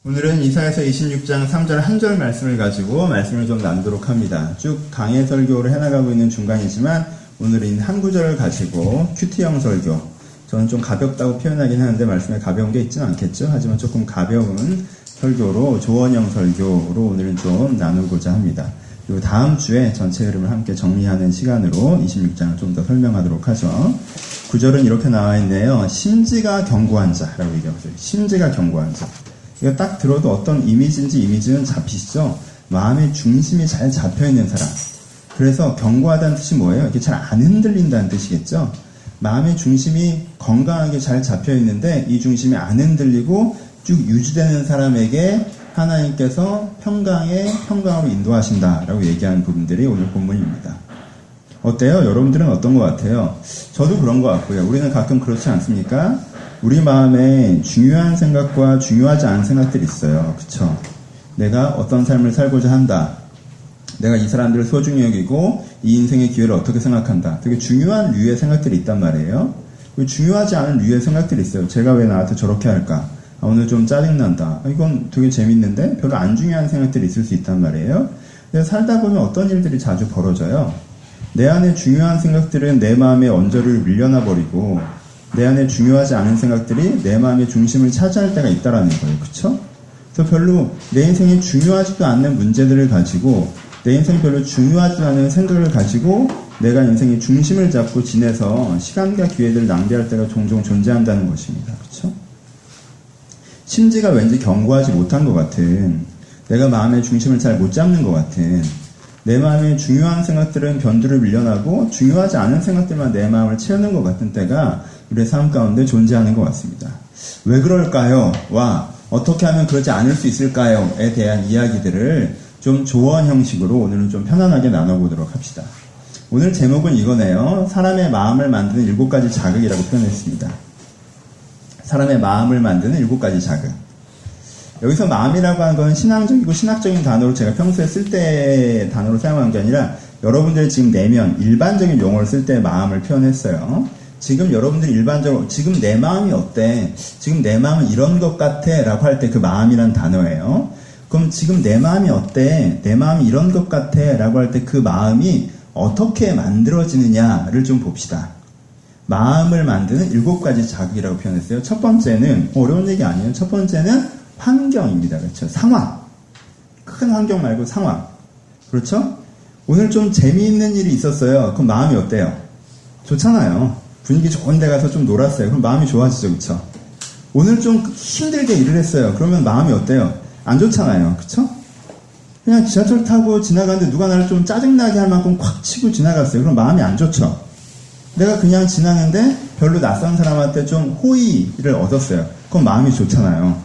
오늘은 이사야서 26장 3절 한 절 말씀을 가지고 말씀을 좀 나누도록 합니다. 쭉 강해 설교를 해나가고 있는 중간이지만 오늘은 한 구절을 가지고 큐티형 설교, 저는 좀 가볍다고 표현하긴 하는데 말씀에 가벼운 게 있지는 않겠죠. 하지만 조금 가벼운 설교로 조언형 설교로 오늘은 좀 나누고자 합니다. 그리고 다음 주에 전체 흐름을 함께 정리하는 시간으로 26장을 좀 더 설명하도록 하죠. 구절은 이렇게 나와 있네요. 심지가 견고한 자라고 얘기하고 있어요. 심지가 견고한 자. 이거 딱 들어도 어떤 이미지는 잡히시죠? 마음의 중심이 잘 잡혀있는 사람. 그래서 견고하다는 뜻이 뭐예요? 이렇게 잘 안 흔들린다는 뜻이겠죠? 마음의 중심이 건강하게 잘 잡혀있는데 이 중심이 안 흔들리고 쭉 유지되는 사람에게 하나님께서 평강으로 인도하신다라고 얘기하는 부분들이 오늘 본문입니다. 어때요? 여러분들은 어떤 것 같아요? 저도 그런 것 같고요. 우리는 가끔 그렇지 않습니까? 우리 마음에 중요한 생각과 중요하지 않은 생각들이 있어요. 그쵸? 내가 어떤 삶을 살고자 한다. 내가 이 사람들을 소중히 여기고 이 인생의 기회를 어떻게 생각한다. 되게 중요한 류의 생각들이 있단 말이에요. 그리고 중요하지 않은 류의 생각들이 있어요. 제가 왜 나한테 저렇게 할까? 오늘 좀 짜증난다. 이건 되게 재밌는데 별로 안 중요한 생각들이 있을 수 있단 말이에요. 그래서 살다 보면 어떤 일들이 자주 벌어져요. 내 안에 중요한 생각들은 내 마음의 언저리를 밀려나 버리고 내 안에 중요하지 않은 생각들이 내 마음의 중심을 차지할 때가 있다라는 거예요. 그쵸? 그래서 별로 내 인생에 중요하지도 않는 문제들을 가지고 내 인생이 별로 중요하지 않은 생각을 가지고 내가 인생의 중심을 잡고 지내서 시간과 기회들을 낭비할 때가 종종 존재한다는 것입니다. 그쵸? 심지가 왠지 견고하지 못한 것 같은, 내가 마음의 중심을 잘 못 잡는 것 같은, 내 마음에 중요한 생각들은 변두를 밀려나고 중요하지 않은 생각들만 내 마음을 채우는 것 같은 때가 우리의 삶 가운데 존재하는 것 같습니다. 왜 그럴까요? 와, 어떻게 하면 그러지 않을 수 있을까요? 에 대한 이야기들을 좀 조언 형식으로 오늘은 좀 편안하게 나눠보도록 합시다. 오늘 제목은 이거네요. 사람의 마음을 만드는 7가지 자극이라고 표현했습니다. 사람의 마음을 만드는 7가지 자극. 여기서 마음이라고 하는 건 신앙적이고 신학적인 단어로 제가 평소에 쓸 때 단어로 사용한 게 아니라 여러분들이 지금 내면 일반적인 용어를 쓸 때 마음을 표현했어요. 지금 여러분들이 일반적으로 지금 내 마음이 어때? 지금 내 마음은 이런 것 같아 라고 할 때 그 마음이란 단어예요. 그럼 지금 내 마음이 어때? 내 마음이 이런 것 같아 라고 할 때 그 마음이 어떻게 만들어지느냐를 좀 봅시다. 마음을 만드는 7가지 자극이라고 표현했어요. 첫 번째는 어려운 얘기 아니에요. 첫 번째는 환경입니다. 그렇죠? 상황. 큰 환경 말고 상황. 그렇죠? 오늘 좀 재미있는 일이 있었어요. 그럼 마음이 어때요? 좋잖아요. 분위기 좋은 데 가서 좀 놀았어요. 그럼 마음이 좋아지죠. 그렇죠? 오늘 좀 힘들게 일을 했어요. 그러면 마음이 어때요? 안 좋잖아요. 그렇죠? 그냥 지하철 타고 지나가는데 누가 나를 좀 짜증나게 할 만큼 콱 치고 지나갔어요. 그럼 마음이 안 좋죠? 내가 그냥 지나는데 별로 낯선 사람한테 좀 호의를 얻었어요. 그럼 마음이 좋잖아요.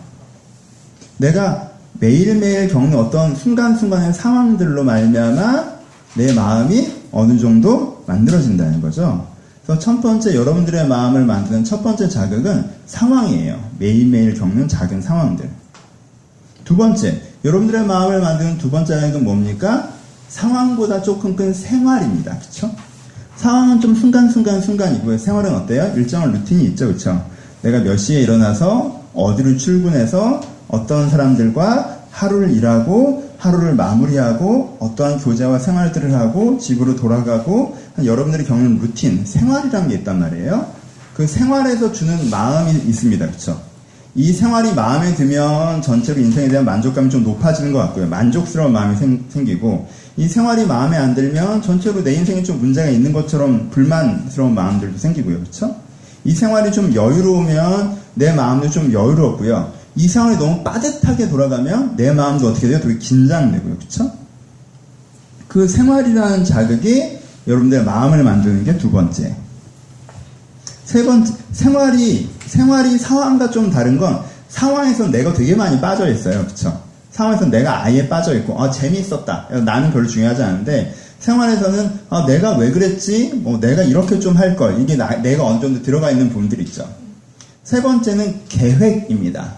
내가 매일매일 겪는 어떤 순간순간의 상황들로 말미암아 내 마음이 어느 정도 만들어진다는 거죠. 그래서 첫 번째 여러분들의 마음을 만드는 첫 번째 자극은 상황이에요. 매일매일 겪는 작은 상황들. 두 번째, 여러분들의 마음을 만드는 두 번째 자극은 뭡니까? 상황보다 조금 큰 생활입니다. 그렇죠? 상황은 좀 순간이고요. 생활은 어때요? 일정한 루틴이 있죠. 그렇죠? 내가 몇 시에 일어나서 어디를 출근해서 어떤 사람들과 하루를 일하고 하루를 마무리하고 어떠한 교제와 생활들을 하고 집으로 돌아가고 여러분들이 겪는 루틴, 생활이라는 게 있단 말이에요. 그 생활에서 주는 마음이 있습니다. 그렇죠? 이 생활이 마음에 들면 전체로 인생에 대한 만족감이 좀 높아지는 것 같고요. 만족스러운 마음이 생기고 이 생활이 마음에 안 들면 전체로 내 인생에 좀 문제가 있는 것처럼 불만스러운 마음들도 생기고요. 그렇죠? 이 생활이 좀 여유로우면 내 마음도 좀 여유롭고요. 이 생활이 너무 빠듯하게 돌아가면 내 마음도 어떻게 돼요? 되게 긴장되고요. 그렇죠? 그 생활이라는 자극이 여러분들의 마음을 만드는 게 두 번째. 세 번째, 생활이 상황과 좀 다른 건 상황에서 내가 되게 많이 빠져 있어요. 그렇죠? 상황에서 내가 아예 빠져 있고 재미있었다. 나는 별로 중요하지 않은데 생활에서는 내가 왜 그랬지? 내가 이렇게 좀 할 걸. 이게 내가 어느 정도 들어가 있는 부분들이 있죠. 세 번째는 계획입니다.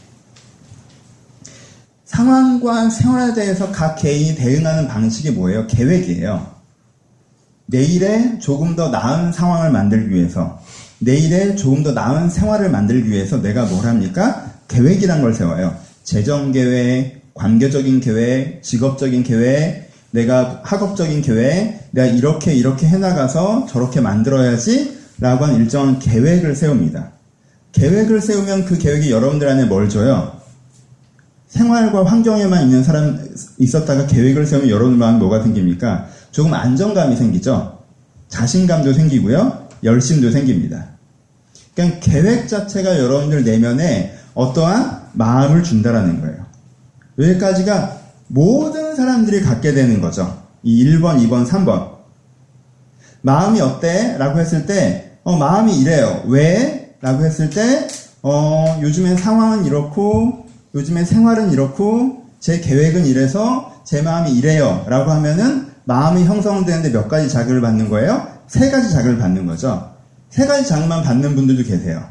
상황과 생활에 대해서 각 개인이 대응하는 방식이 뭐예요? 계획이에요. 내일에 조금 더 나은 상황을 만들기 위해서, 내일에 조금 더 나은 생활을 만들기 위해서 내가 뭘 합니까? 계획이란 걸 세워요. 재정계획, 관계적인 계획, 직업적인 계획, 내가 학업적인 계획, 내가 이렇게 해나가서 저렇게 만들어야지 라고 하는 일정한 계획을 세웁니다. 계획을 세우면 그 계획이 여러분들 안에 뭘 줘요? 생활과 환경에만 있는 사람 있었다가 계획을 세우면 여러분들 마음에 뭐가 생깁니까? 조금 안정감이 생기죠. 자신감도 생기고요. 열심도 생깁니다. 그러니까 계획 자체가 여러분들 내면에 어떠한 마음을 준다라는 거예요. 여기까지가 모든 사람들이 갖게 되는 거죠. 이 1번, 2번, 3번. 마음이 어때? 라고 했을 때 마음이 이래요. 왜? 라고 했을 때 요즘에 상황은 이렇고 요즘에 생활은 이렇고 제 계획은 이래서 제 마음이 이래요. 라고 하면은 마음이 형성되는데 몇 가지 자극을 받는 거예요? 3가지 자극을 받는 거죠. 3가지 자극만 받는 분들도 계세요.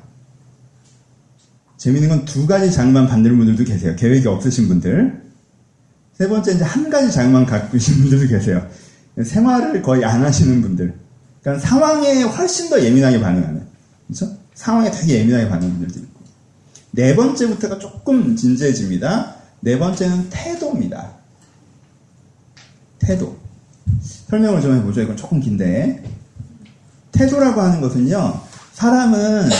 재밌는 건 2가지 자극만 받는 분들도 계세요. 계획이 없으신 분들. 3번째 이제 1가지 자극만 갖고 계신 분들도 계세요. 생활을 거의 안 하시는 분들. 그러니까 상황에 훨씬 더 예민하게 반응하는. 그렇죠? 상황에 되게 예민하게 반응하는 분들도 있고. 4번째부터가 조금 진지해집니다. 4번째는 태도입니다. 태도. 설명을 좀 해보죠. 이건 조금 긴데. 태도라고 하는 것은요, 사람은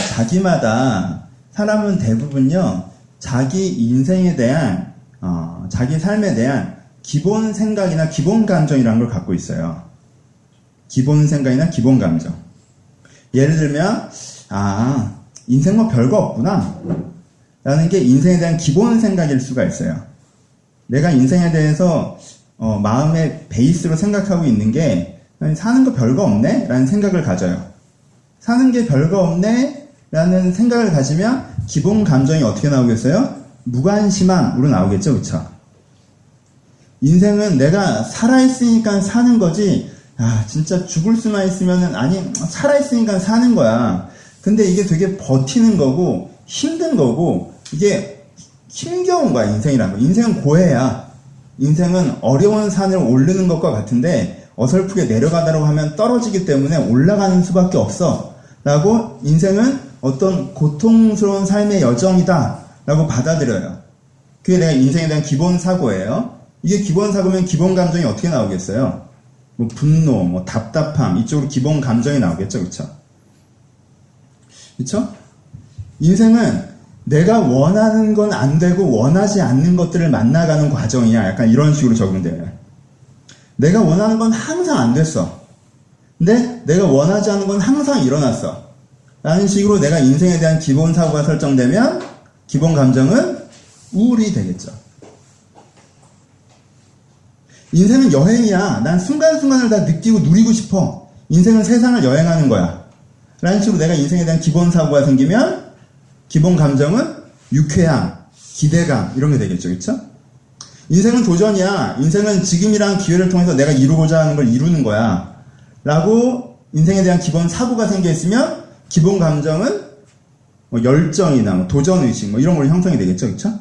대부분요, 자기 인생에 대한, 자기 삶에 대한 기본 생각이나 기본 감정이라는 걸 갖고 있어요. 기본 생각이나 기본 감정. 예를 들면, 인생 뭐 별거 없구나. 라는 게 인생에 대한 기본 생각일 수가 있어요. 내가 인생에 대해서, 마음의 베이스로 생각하고 있는 게, 사는 거 별거 없네? 라는 생각을 가져요. 사는 게 별거 없네? 라는 생각을 가지면 기본 감정이 어떻게 나오겠어요? 무관심함으로 나오겠죠, 그쵸? 인생은 내가 살아있으니까 사는 거지, 진짜 죽을 수만 있으면은, 살아있으니까 사는 거야. 근데 이게 되게 버티는 거고, 힘든 거고, 이게 힘겨운 거야, 인생이라는 거. 인생은 고해야. 인생은 어려운 산을 오르는 것과 같은데, 어설프게 내려가다라고 하면 떨어지기 때문에 올라가는 수밖에 없어. 라고 인생은 어떤 고통스러운 삶의 여정이다. 라고 받아들여요. 그게 내가 인생에 대한 기본 사고예요. 이게 기본 사고면 기본 감정이 어떻게 나오겠어요? 뭐 분노, 뭐 답답함, 이쪽으로 기본 감정이 나오겠죠. 그쵸? 그쵸? 인생은 내가 원하는 건 안 되고 원하지 않는 것들을 만나가는 과정이야. 약간 이런 식으로 적용돼요. 내가 원하는 건 항상 안 됐어. 근데 내가 원하지 않는 건 항상 일어났어. 라는 식으로 내가 인생에 대한 기본 사고가 설정되면 기본 감정은 우울이 되겠죠. 인생은 여행이야. 난 순간순간을 다 느끼고 누리고 싶어. 인생은 세상을 여행하는 거야. 라는 식으로 내가 인생에 대한 기본 사고가 생기면 기본 감정은 유쾌함, 기대감 이런 게 되겠죠. 그렇죠? 인생은 도전이야. 인생은 지금이란 기회를 통해서 내가 이루고자 하는 걸 이루는 거야. 라고 인생에 대한 기본 사고가 생겨있으면 기본 감정은 뭐 열정이나 뭐 도전의식 뭐 이런 걸로 형성이 되겠죠. 그렇죠?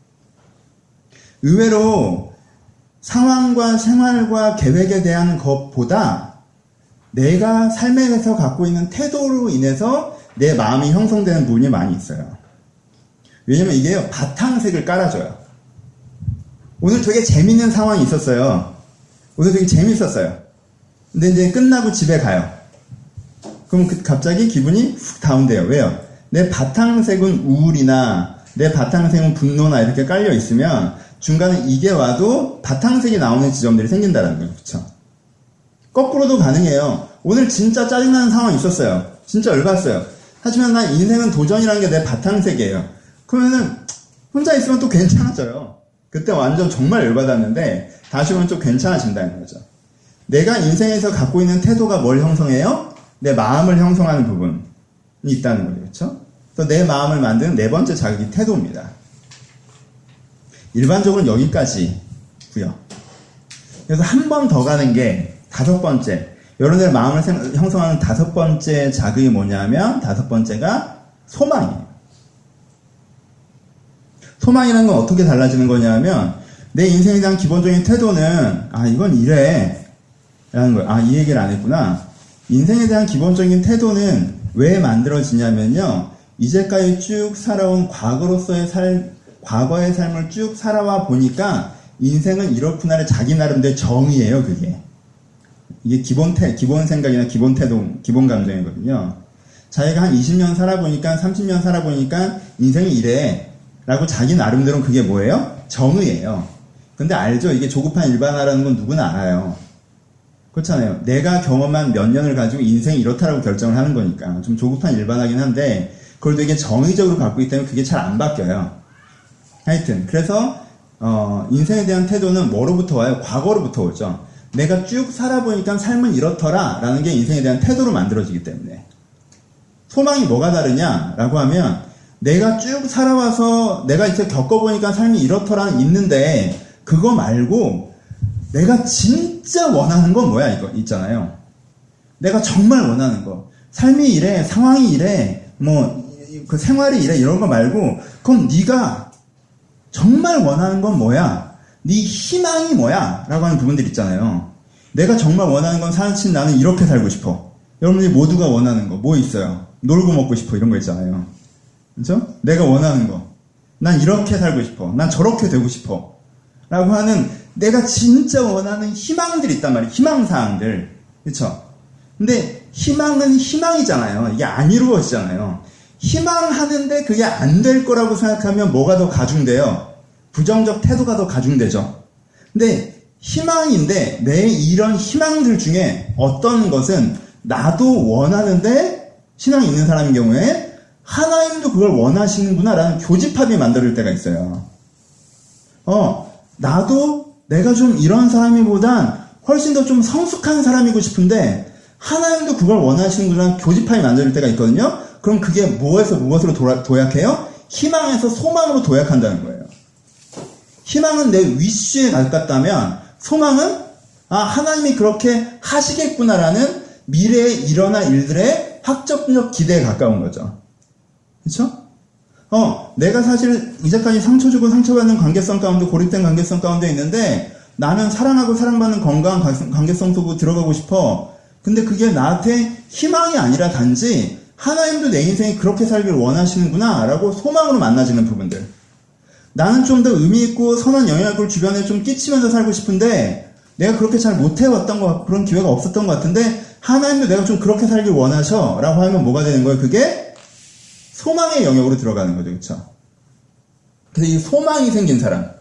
의외로 상황과 생활과 계획에 대한 것보다 내가 삶에서 갖고 있는 태도로 인해서 내 마음이 형성되는 부분이 많이 있어요. 왜냐면 이게요, 바탕색을 깔아줘요. 오늘 되게 재밌는 상황이 있었어요. 오늘 되게 재밌었어요. 근데 이제 끝나고 집에 가요. 그럼 갑자기 기분이 훅 다운돼요. 왜요? 내 바탕색은 우울이나 내 바탕색은 분노나 이렇게 깔려 있으면 중간에 이게 와도 바탕색이 나오는 지점들이 생긴다는 거예요. 그쵸? 거꾸로도 가능해요. 오늘 진짜 짜증나는 상황이 있었어요. 진짜 열받았어요. 하지만 난 인생은 도전이라는 게 내 바탕색이에요. 그러면은 혼자 있으면 또 괜찮아져요. 그때 완전 정말 열받았는데 다시 오면 좀 괜찮아진다는 거죠. 내가 인생에서 갖고 있는 태도가 뭘 형성해요? 내 마음을 형성하는 부분이 있다는 거죠. 그렇죠? 그래서 내 마음을 만드는 4번째 자극이 태도입니다. 일반적으로는 여기까지고요. 그래서 한 번 더 가는 게 5번째. 여러분들의 마음을 형성하는 5번째 자극이 뭐냐면 5번째가 소망이에요. 소망이라는 건 어떻게 달라지는 거냐면 내 인생에 대한 기본적인 태도는 이건 이래 라는 거예요. 이 얘기를 안 했구나. 인생에 대한 기본적인 태도는 왜 만들어지냐면요, 이제까지 쭉 살아온 과거로서의 과거의 삶을 쭉 살아와 보니까 인생은 이렇구나를 자기 나름대로 정의예요, 그게. 이게 기본 생각이나 기본 태도, 기본 감정이거든요. 자기가 한 20년 살아보니까, 30년 살아보니까 인생이 이래. 라고 자기 나름대로 그게 뭐예요? 정의예요. 근데 알죠? 이게 조급한 일반화라는 건 누구나 알아요. 그렇잖아요. 내가 경험한 몇 년을 가지고 인생이 이렇다라고 결정을 하는 거니까. 좀 조급한 일반화긴 한데, 그걸 되게 정의적으로 갖고 있기 때문에 그게 잘 안 바뀌어요. 하여튼, 그래서, 인생에 대한 태도는 뭐로부터 와요? 과거로부터 오죠. 내가 쭉 살아보니까 삶은 이렇더라 라는 게 인생에 대한 태도로 만들어지기 때문에. 소망이 뭐가 다르냐라고 하면 내가 쭉 살아와서 내가 이제 겪어보니까 삶이 이렇더라는 있는데 그거 말고 내가 진짜 원하는 건 뭐야 이거 있잖아요. 내가 정말 원하는 거. 삶이 이래, 상황이 이래, 그 생활이 이래 이런 거 말고 그럼 네가 정말 원하는 건 뭐야? 네 희망이 뭐야? 라고 하는 부분들 있잖아요. 내가 정말 원하는 건 사실 나는 이렇게 살고 싶어. 여러분들이 모두가 원하는 거 뭐 있어요? 놀고 먹고 싶어 이런 거 있잖아요. 그렇죠? 내가 원하는 거. 난 이렇게 살고 싶어. 난 저렇게 되고 싶어. 라고 하는 내가 진짜 원하는 희망들이 있단 말이에요. 희망사항들. 그렇죠? 근데 희망은 희망이잖아요. 이게 안 이루어지잖아요. 희망하는데 그게 안 될 거라고 생각하면 뭐가 더 가중돼요? 부정적 태도가 더 가중되죠. 근데 희망인데 내 이런 희망들 중에 어떤 것은 나도 원하는데 신앙이 있는 사람인 경우에 하나님도 그걸 원하시는구나 라는 교집합이 만들어질 때가 있어요. 나도 내가 좀 이런 사람이보단 훨씬 더 좀 성숙한 사람이고 싶은데 하나님도 그걸 원하시는구나 라는 교집합이 만들어질 때가 있거든요. 그럼 그게 무엇으로 도약해요? 희망에서 소망으로 도약한다는 거예요. 희망은 내 위시에 가깝다면 소망은 하나님이 그렇게 하시겠구나라는 미래에 일어날 일들의 확정적 기대에 가까운 거죠. 그렇죠? 내가 사실 이제까지 상처 주고 상처받는 관계성 가운데 고립된 관계성 가운데 있는데 나는 사랑하고 사랑받는 건강한 관계성 속으로 들어가고 싶어. 근데 그게 나한테 희망이 아니라 단지 하나님도 내 인생이 그렇게 살기를 원하시는구나 라고 소망으로 만나지는 부분들. 나는 좀 더 의미 있고 선한 영향력을 주변에 좀 끼치면서 살고 싶은데 내가 그렇게 잘 못해왔던 그런 기회가 없었던 것 같은데 하나님도 내가 좀 그렇게 살길 원하셔 라고 하면 뭐가 되는 거예요? 그게 소망의 영역으로 들어가는 거죠. 그렇죠? 그래서 이 소망이 생긴 사람,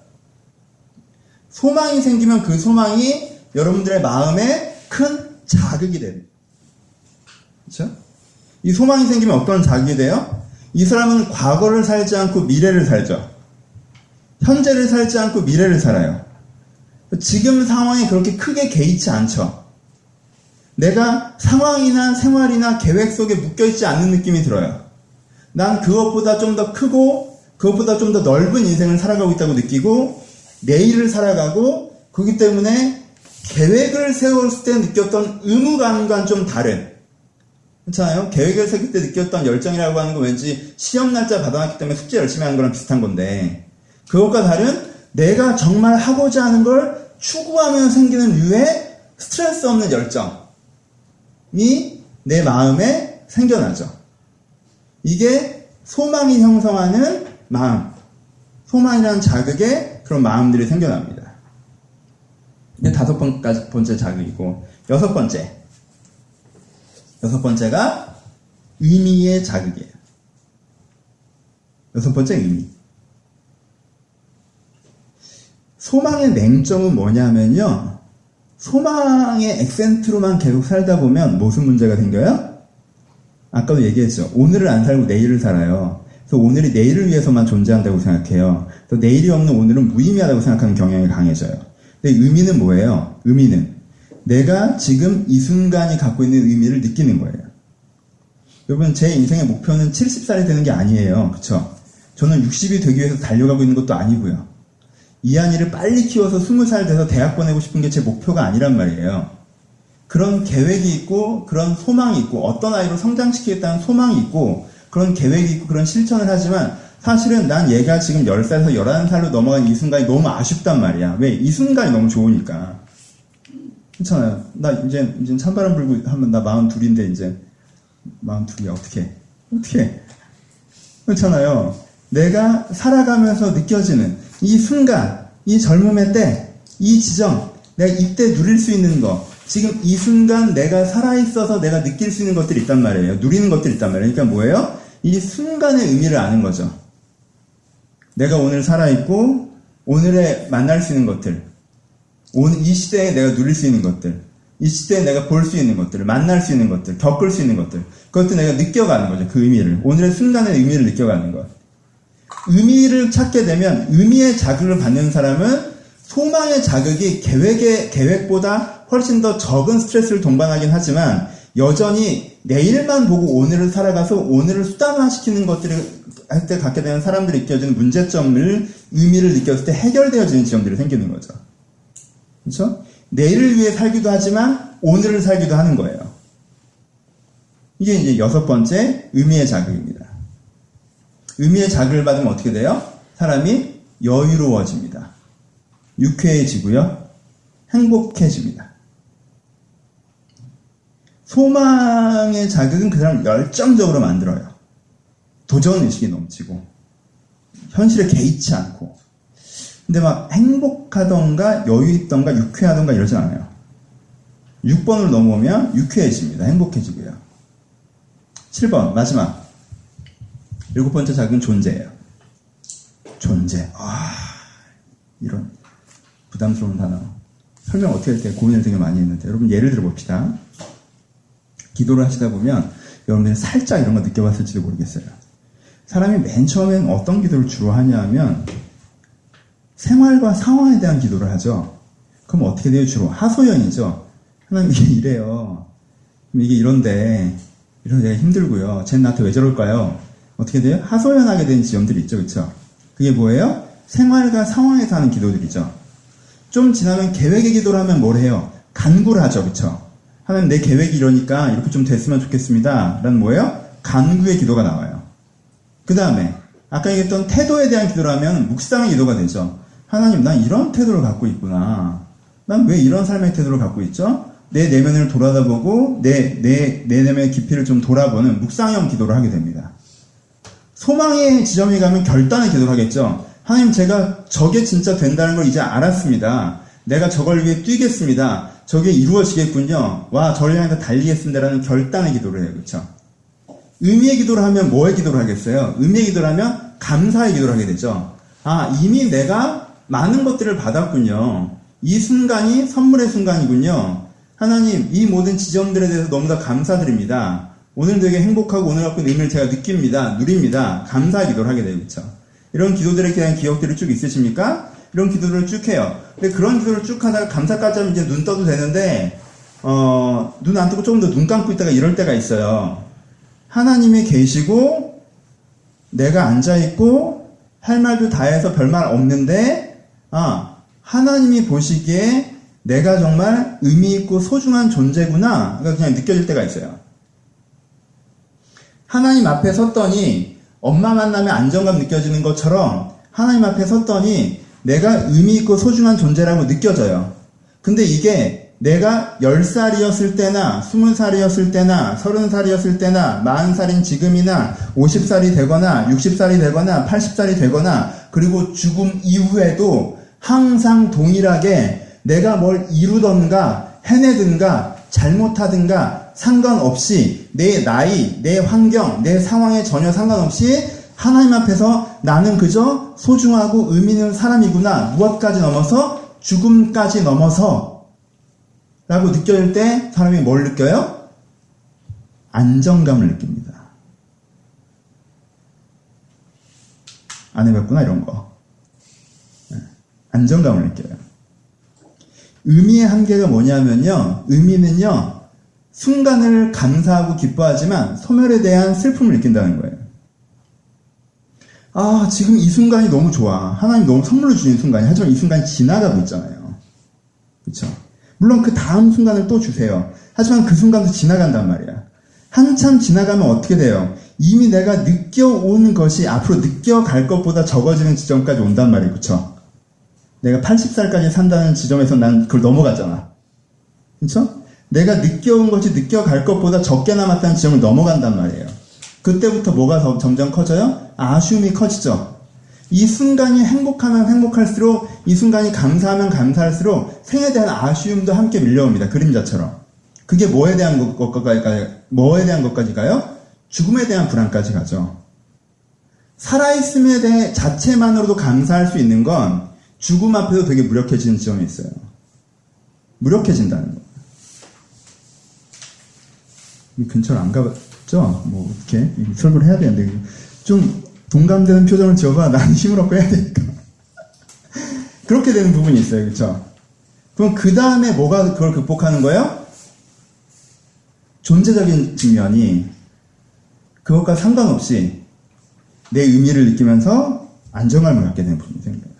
소망이 생기면 그 소망이 여러분들의 마음에 큰 자극이 돼요. 그렇죠? 이 소망이 생기면 어떤 자극이 돼요? 이 사람은 과거를 살지 않고 미래를 살죠. 현재를 살지 않고 미래를 살아요. 지금 상황에 그렇게 크게 개의치 않죠. 내가 상황이나 생활이나 계획 속에 묶여있지 않는 느낌이 들어요. 난 그것보다 좀 더 크고 그것보다 좀 더 넓은 인생을 살아가고 있다고 느끼고 내일을 살아가고 그렇기 때문에 계획을 세웠을 때 느꼈던 의무감과는 좀 다른, 그렇잖아요? 계획을 세울 때 느꼈던 열정이라고 하는 건 왠지 시험 날짜 받아놨기 때문에 숙제 열심히 하는 거랑 비슷한 건데 그것과 다른 내가 정말 하고자 하는 걸 추구하면 생기는 류의 스트레스 없는 열정이 내 마음에 생겨나죠. 이게 소망이 형성하는 마음, 소망이라는 자극에 그런 마음들이 생겨납니다. 이게 5번째 자극이고, 여섯 번째가 의미의 자극이에요. 6번째 의미. 소망의 맹점은 뭐냐면요, 소망의 액센트로만 계속 살다 보면 무슨 문제가 생겨요? 아까도 얘기했죠. 오늘을 안 살고 내일을 살아요. 그래서 오늘이 내일을 위해서만 존재한다고 생각해요. 그래서 내일이 없는 오늘은 무의미하다고 생각하는 경향이 강해져요. 근데 의미는 뭐예요? 의미는 내가 지금 이 순간이 갖고 있는 의미를 느끼는 거예요. 여러분, 제 인생의 목표는 70살이 되는 게 아니에요. 그쵸? 저는 60이 되기 위해서 달려가고 있는 것도 아니고요. 이한이를 빨리 키워서 20살 돼서 대학 보내고 싶은 게 제 목표가 아니란 말이에요. 그런 계획이 있고 그런 소망이 있고 어떤 아이로 성장시키겠다는 소망이 있고 그런 계획이 있고 그런 실천을 하지만 사실은 난 얘가 지금 10살에서 11살로 넘어간 이 순간이 너무 아쉽단 말이야. 왜? 이 순간이 너무 좋으니까. 그렇잖아요. 나 이제 찬바람 불고 하면 나 42인데 이제 42이야. 어떻게 그렇잖아요. 내가 살아가면서 느껴지는 이 순간, 이 젊음의 때, 이 지점, 내가 이때 누릴 수 있는 거, 지금 이 순간 내가 살아있어서 내가 느낄 수 있는 것들이 있단 말이에요. 누리는 것들이 있단 말이에요. 그러니까 뭐예요? 이 순간의 의미를 아는 거죠. 내가 오늘 살아있고 오늘에 만날 수 있는 것들, 오늘 이 시대에 내가 누릴 수 있는 것들, 이 시대에 내가 볼 수 있는 것들, 만날 수 있는 것들, 겪을 수 있는 것들, 그것도 내가 느껴가는 거죠. 그 의미를. 오늘의 순간의 의미를 느껴가는 것. 의미를 찾게 되면 의미의 자극을 받는 사람은 소망의 자극이 계획보다 훨씬 더 적은 스트레스를 동반하긴 하지만 여전히 내일만 보고 오늘을 살아가서 오늘을 수단화시키는 것들을 할 때 갖게 되는 사람들이 느껴지는 문제점을, 의미를 느꼈을 때 해결되어지는 지점들이 생기는 거죠. 그렇죠? 내일을 위해 살기도 하지만 오늘을 살기도 하는 거예요. 이게 이제 6번째 의미의 자극입니다. 의미의 자극을 받으면 어떻게 돼요? 사람이 여유로워집니다. 유쾌해지고요. 행복해집니다. 소망의 자극은 그 사람을 열정적으로 만들어요. 도전의식이 넘치고 현실에 개의치 않고 근데 막 행복하던가 여유있던가 유쾌하던가 이러진 않아요. 6번을 넘어오면 유쾌해집니다. 행복해지고요. 7번 마지막 7번째 자극은 존재예요. 존재. 이런 부담스러운 단어. 설명 어떻게 할 때 고민을 되게 많이 했는데 여러분 예를 들어 봅시다. 기도를 하시다 보면 여러분들이 살짝 이런 거 느껴봤을지도 모르겠어요. 사람이 맨 처음엔 어떤 기도를 주로 하냐 하면 생활과 상황에 대한 기도를 하죠. 그럼 어떻게 돼요? 주로 하소연이죠. 하나님 이게 이래요. 이게 이런데 내가 힘들고요. 쟤는 나한테 왜 저럴까요? 어떻게 돼요? 하소연하게 된 지점들이 있죠. 그렇죠? 그게 뭐예요? 생활과 상황에서 하는 기도들이죠. 좀 지나면 계획의 기도를 하면 뭘 해요? 간구를 하죠. 그렇죠? 하나님 내 계획이 이러니까 이렇게 좀 됐으면 좋겠습니다. 라는 뭐예요? 간구의 기도가 나와요. 그 다음에 아까 얘기했던 태도에 대한 기도를 하면 묵상의 기도가 되죠. 하나님 난 이런 태도를 갖고 있구나. 난 왜 이런 삶의 태도를 갖고 있죠? 내 내면을 돌아다보고 내 내면의 깊이를 좀 돌아보는 묵상형 기도를 하게 됩니다. 소망의 지점에 가면 결단의 기도를 하겠죠. 하나님 제가 저게 진짜 된다는 걸 이제 알았습니다. 내가 저걸 위해 뛰겠습니다. 저게 이루어지겠군요. 와 저를 향해서 달리겠습니다라는 결단의 기도를 해요. 그렇죠? 의미의 기도를 하면 뭐의 기도를 하겠어요? 의미의 기도를 하면 감사의 기도를 하게 되죠. 이미 내가 많은 것들을 받았군요. 이 순간이 선물의 순간이군요. 하나님 이 모든 지점들에 대해서 너무나 감사드립니다. 오늘 되게 행복하고 오늘 갖고 있는 의미를 제가 느낍니다. 누립니다. 감사의 기도를 하게 돼요. 그렇죠? 이런 기도들에 대한 기억들이 쭉 있으십니까? 이런 기도를 쭉 해요. 근데 그런 기도를 쭉 하다가 감사까지 하면 이제 눈 떠도 되는데 눈 안 뜨고 조금 더 눈 감고 있다가 이럴 때가 있어요. 하나님이 계시고 내가 앉아있고 할 말도 다 해서 별말 없는데 하나님이 보시기에 내가 정말 의미있고 소중한 존재구나 그냥 느껴질 때가 있어요. 하나님 앞에 섰더니 엄마 만나면 안정감 느껴지는 것처럼 하나님 앞에 섰더니 내가 의미있고 소중한 존재라고 느껴져요. 근데 이게 내가 10살이었을 때나 20살이었을 때나 30살이었을 때나 40살인 지금이나 50살이 되거나 60살이 되거나 80살이 되거나 그리고 죽음 이후에도 항상 동일하게 내가 뭘 이루던가 해내든가 잘못하든가 상관없이 내 나이, 내 환경, 내 상황에 전혀 상관없이 하나님 앞에서 나는 그저 소중하고 의미 있는 사람이구나. 무엇까지 넘어서 죽음까지 넘어서 라고 느껴질 때 사람이 뭘 느껴요? 안정감을 느낍니다. 안 해봤구나 이런 거. 안정감을 느껴요. 의미의 한계가 뭐냐면요. 의미는요. 순간을 감사하고 기뻐하지만 소멸에 대한 슬픔을 느낀다는 거예요. 지금 이 순간이 너무 좋아. 하나님 너무 선물로 주신 순간이. 하지만 이 순간이 지나가고 있잖아요. 그렇죠? 물론 그 다음 순간을 또 주세요. 하지만 그 순간도 지나간단 말이야. 한참 지나가면 어떻게 돼요? 이미 내가 느껴온 것이 앞으로 느껴갈 것보다 적어지는 지점까지 온단 말이에요. 그렇죠? 내가 80살까지 산다는 지점에서 난 그걸 넘어갔잖아. 그렇죠? 내가 느껴온 것이 느껴갈 것보다 적게 남았다는 지점을 넘어간단 말이에요. 그때부터 뭐가 점점 커져요? 아쉬움이 커지죠. 이 순간이 행복하면 행복할수록, 이 순간이 감사하면 감사할수록 생에 대한 아쉬움도 함께 밀려옵니다. 그림자처럼. 그게 뭐에 대한 것까지 가요? 죽음에 대한 불안까지 가죠. 살아있음에 대해 자체만으로도 감사할 수 있는 건 죽음 앞에서 되게 무력해지는 지점이 있어요. 무력해진다는 거예요. 근처를 안 가봤죠? 뭐 이렇게 설교를 해야 되는데 좀 동감되는 표정을 지어봐. 난 힘을 얻고 해야 되니까. 그렇게 되는 부분이 있어요. 그렇죠? 그럼 그 다음에 뭐가 그걸 극복하는 거예요? 존재적인 측면이 그것과 상관없이 내 의미를 느끼면서 안정감을 갖게 되는 부분이 생겨요.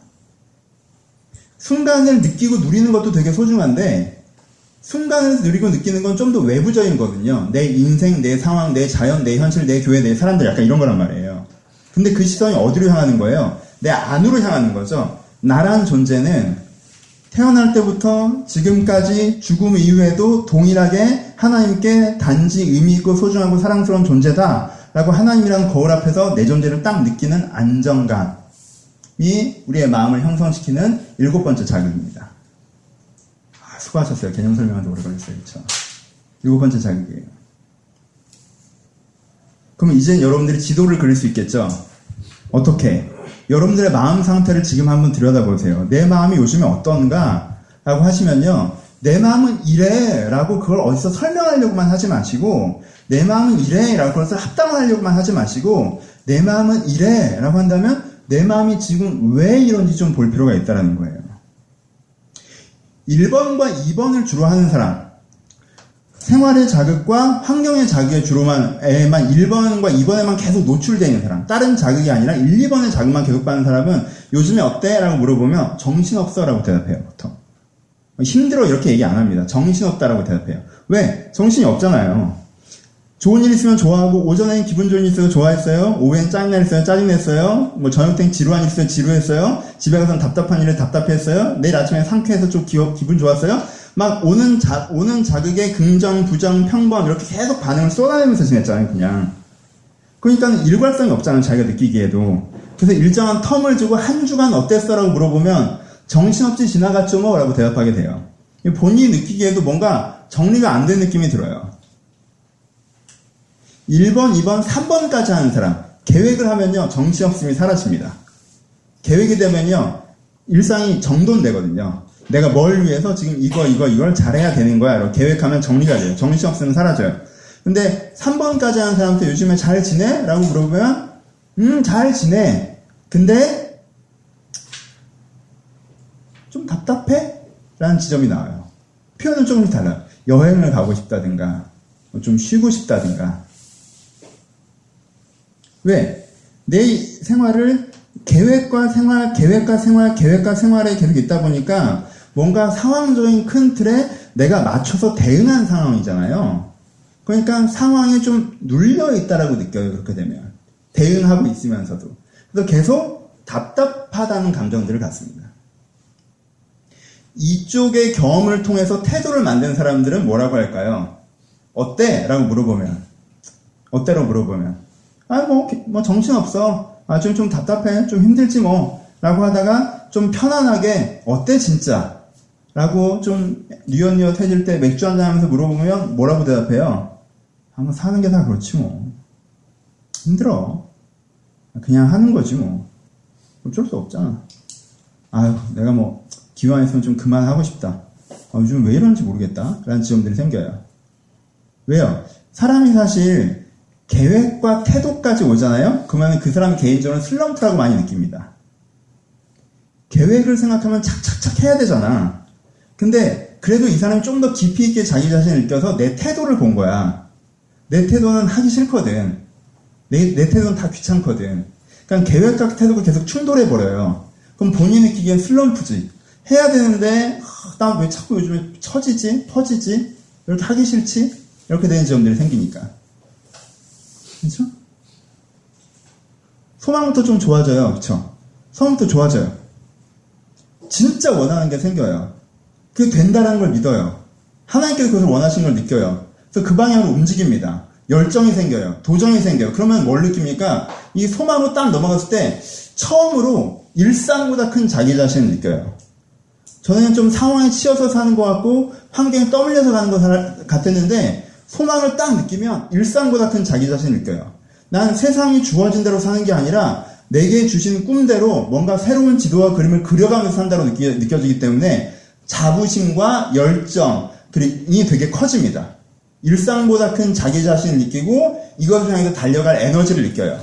순간을 느끼고 누리는 것도 되게 소중한데 순간을 누리고 느끼는 건 좀 더 외부적인 거거든요. 내 인생, 내 상황, 내 자연, 내 현실, 내 교회, 내 사람들 약간 이런 거란 말이에요. 근데 그 시선이 어디로 향하는 거예요? 내 안으로 향하는 거죠. 나란 존재는 태어날 때부터 지금까지 죽음 이후에도 동일하게 하나님께 단지 의미 있고 소중하고 사랑스러운 존재다 라고 하나님이란 거울 앞에서 내 존재를 딱 느끼는 안정감이 우리의 마음을 형성시키는 7번째 자극입니다. 수고하셨어요. 개념 설명하는데 오래 걸렸어요. 그렇죠? 7번째 자극이에요. 그럼 이제 여러분들이 지도를 그릴 수 있겠죠? 어떻게? 여러분들의 마음 상태를 지금 한번 들여다보세요. 내 마음이 요즘에 어떤가? 라고 하시면요. 내 마음은 이래 라고 그걸 어디서 설명하려고만 하지 마시고 내 마음은 이래 라고 그것을 합당하려고만 하지 마시고 내 마음은 이래 라고 한다면 내 마음이 지금 왜 이런지 좀 볼 필요가 있다는 거예요. 1번과 2번을 주로 하는 사람, 생활의 자극과 환경의 자극에 주로만 1번과 2번에만 계속 노출되어 있는 사람, 다른 자극이 아니라 1, 2번의 자극만 계속 받는 사람은 요즘에 어때? 라고 물어보면 정신없어 라고 대답해요. 보통. 힘들어 이렇게 얘기 안 합니다. 정신없다라고 대답해요. 왜? 정신이 없잖아요. 좋은 일 있으면 좋아하고 오전엔 기분 좋은 일 있어요? 좋아했어요? 오후엔 짜증날 있어요? 짜증냈어요? 뭐 저녁 땐 지루한 일 있어요? 지루했어요? 집에 가서는 답답한 일에 답답했어요? 내일 아침에 상쾌해서 좀 기분 좋았어요? 막 오는 자극에 긍정, 부정, 평범 이렇게 계속 반응을 쏟아내면서 지냈잖아요. 그냥. 그러니까 일관성이 없잖아요. 자기가 느끼기에도. 그래서 일정한 텀을 주고 한 주간 어땠어? 라고 물어보면 정신없이 지나갔죠 뭐? 라고 대답하게 돼요. 본인이 느끼기에도 뭔가 정리가 안 된 느낌이 들어요. 1번, 2번, 3번까지 하는 사람. 계획을 하면요. 정신없음이 사라집니다. 계획이 되면요. 일상이 정돈되거든요. 내가 뭘 위해서 지금 이걸 잘해야 되는 거야. 이렇게 계획하면 정리가 돼요. 정신없음은 사라져요. 근데 3번까지 하는 사람한테 요즘에 잘 지내? 라고 물어보면 잘 지내. 근데 좀 답답해? 라는 지점이 나와요. 표현은 조금씩 달라요. 여행을 가고 싶다든가 좀 쉬고 싶다든가. 왜? 내 생활을 계획과 생활에 계속 있다 보니까 뭔가 상황적인 큰 틀에 내가 맞춰서 대응한 상황이잖아요. 그러니까 상황에 좀 눌려있다라고 느껴요. 그렇게 되면. 대응하고 있으면서도. 그래서 계속 답답하다는 감정들을 갖습니다. 이쪽의 경험을 통해서 태도를 만든 사람들은 뭐라고 할까요? 어때? 라고 물어보면. 어때라고 물어보면. 뭐 정신없어. 좀 답답해. 좀 힘들지 뭐. 라고 하다가 좀 편안하게 어때 진짜? 라고 좀 뉘엿뉘엿해질 때 맥주 한잔 하면서 물어보면 뭐라고 대답해요? 한번 사는 게 다 그렇지 뭐. 힘들어. 그냥 하는 거지 뭐. 어쩔 수 없잖아. 내가 뭐 기왕했으면 좀 그만하고 싶다. 요즘 왜 이러는지 모르겠다. 라는 지점들이 생겨요. 왜요? 사람이 사실 계획과 태도까지 오잖아요? 그러면 그 사람 개인적으로 슬럼프라고 많이 느낍니다. 계획을 생각하면 착착착 해야 되잖아. 근데 그래도 이 사람이 좀 더 깊이 있게 자기 자신을 느껴서 내 태도를 본 거야. 내 태도는 하기 싫거든. 내 태도는 다 귀찮거든. 그러니까 계획과 태도가 계속 충돌해버려요. 그럼 본인이 느끼기엔 슬럼프지. 해야 되는데 나 왜 자꾸 요즘에 퍼지지? 이렇게 하기 싫지? 이렇게 되는 지점들이 생기니까. 그렇죠? 소망부터 좀 좋아져요. 그렇죠? 소망부터 좋아져요. 진짜 원하는 게 생겨요. 그게 된다는 걸 믿어요. 하나님께서 그것을 원하시는 걸 느껴요. 그래서 그 방향으로 움직입니다. 열정이 생겨요. 도전이 생겨요. 그러면 뭘 느낍니까? 이 소망으로 딱 넘어갔을 때 처음으로 일상보다 큰 자기 자신을 느껴요. 저는 좀 상황에 치여서 사는 것 같고 환경에 떠밀려서 가는 것 같았는데 소망을 딱 느끼면 일상보다 큰 자기 자신을 느껴요. 난 세상이 주어진 대로 사는 게 아니라 내게 주신 꿈대로 뭔가 새로운 지도와 그림을 그려가면서 산다고 느껴지기 때문에 자부심과 열정이 되게 커집니다. 일상보다 큰 자기 자신을 느끼고 이것을 향해서 달려갈 에너지를 느껴요.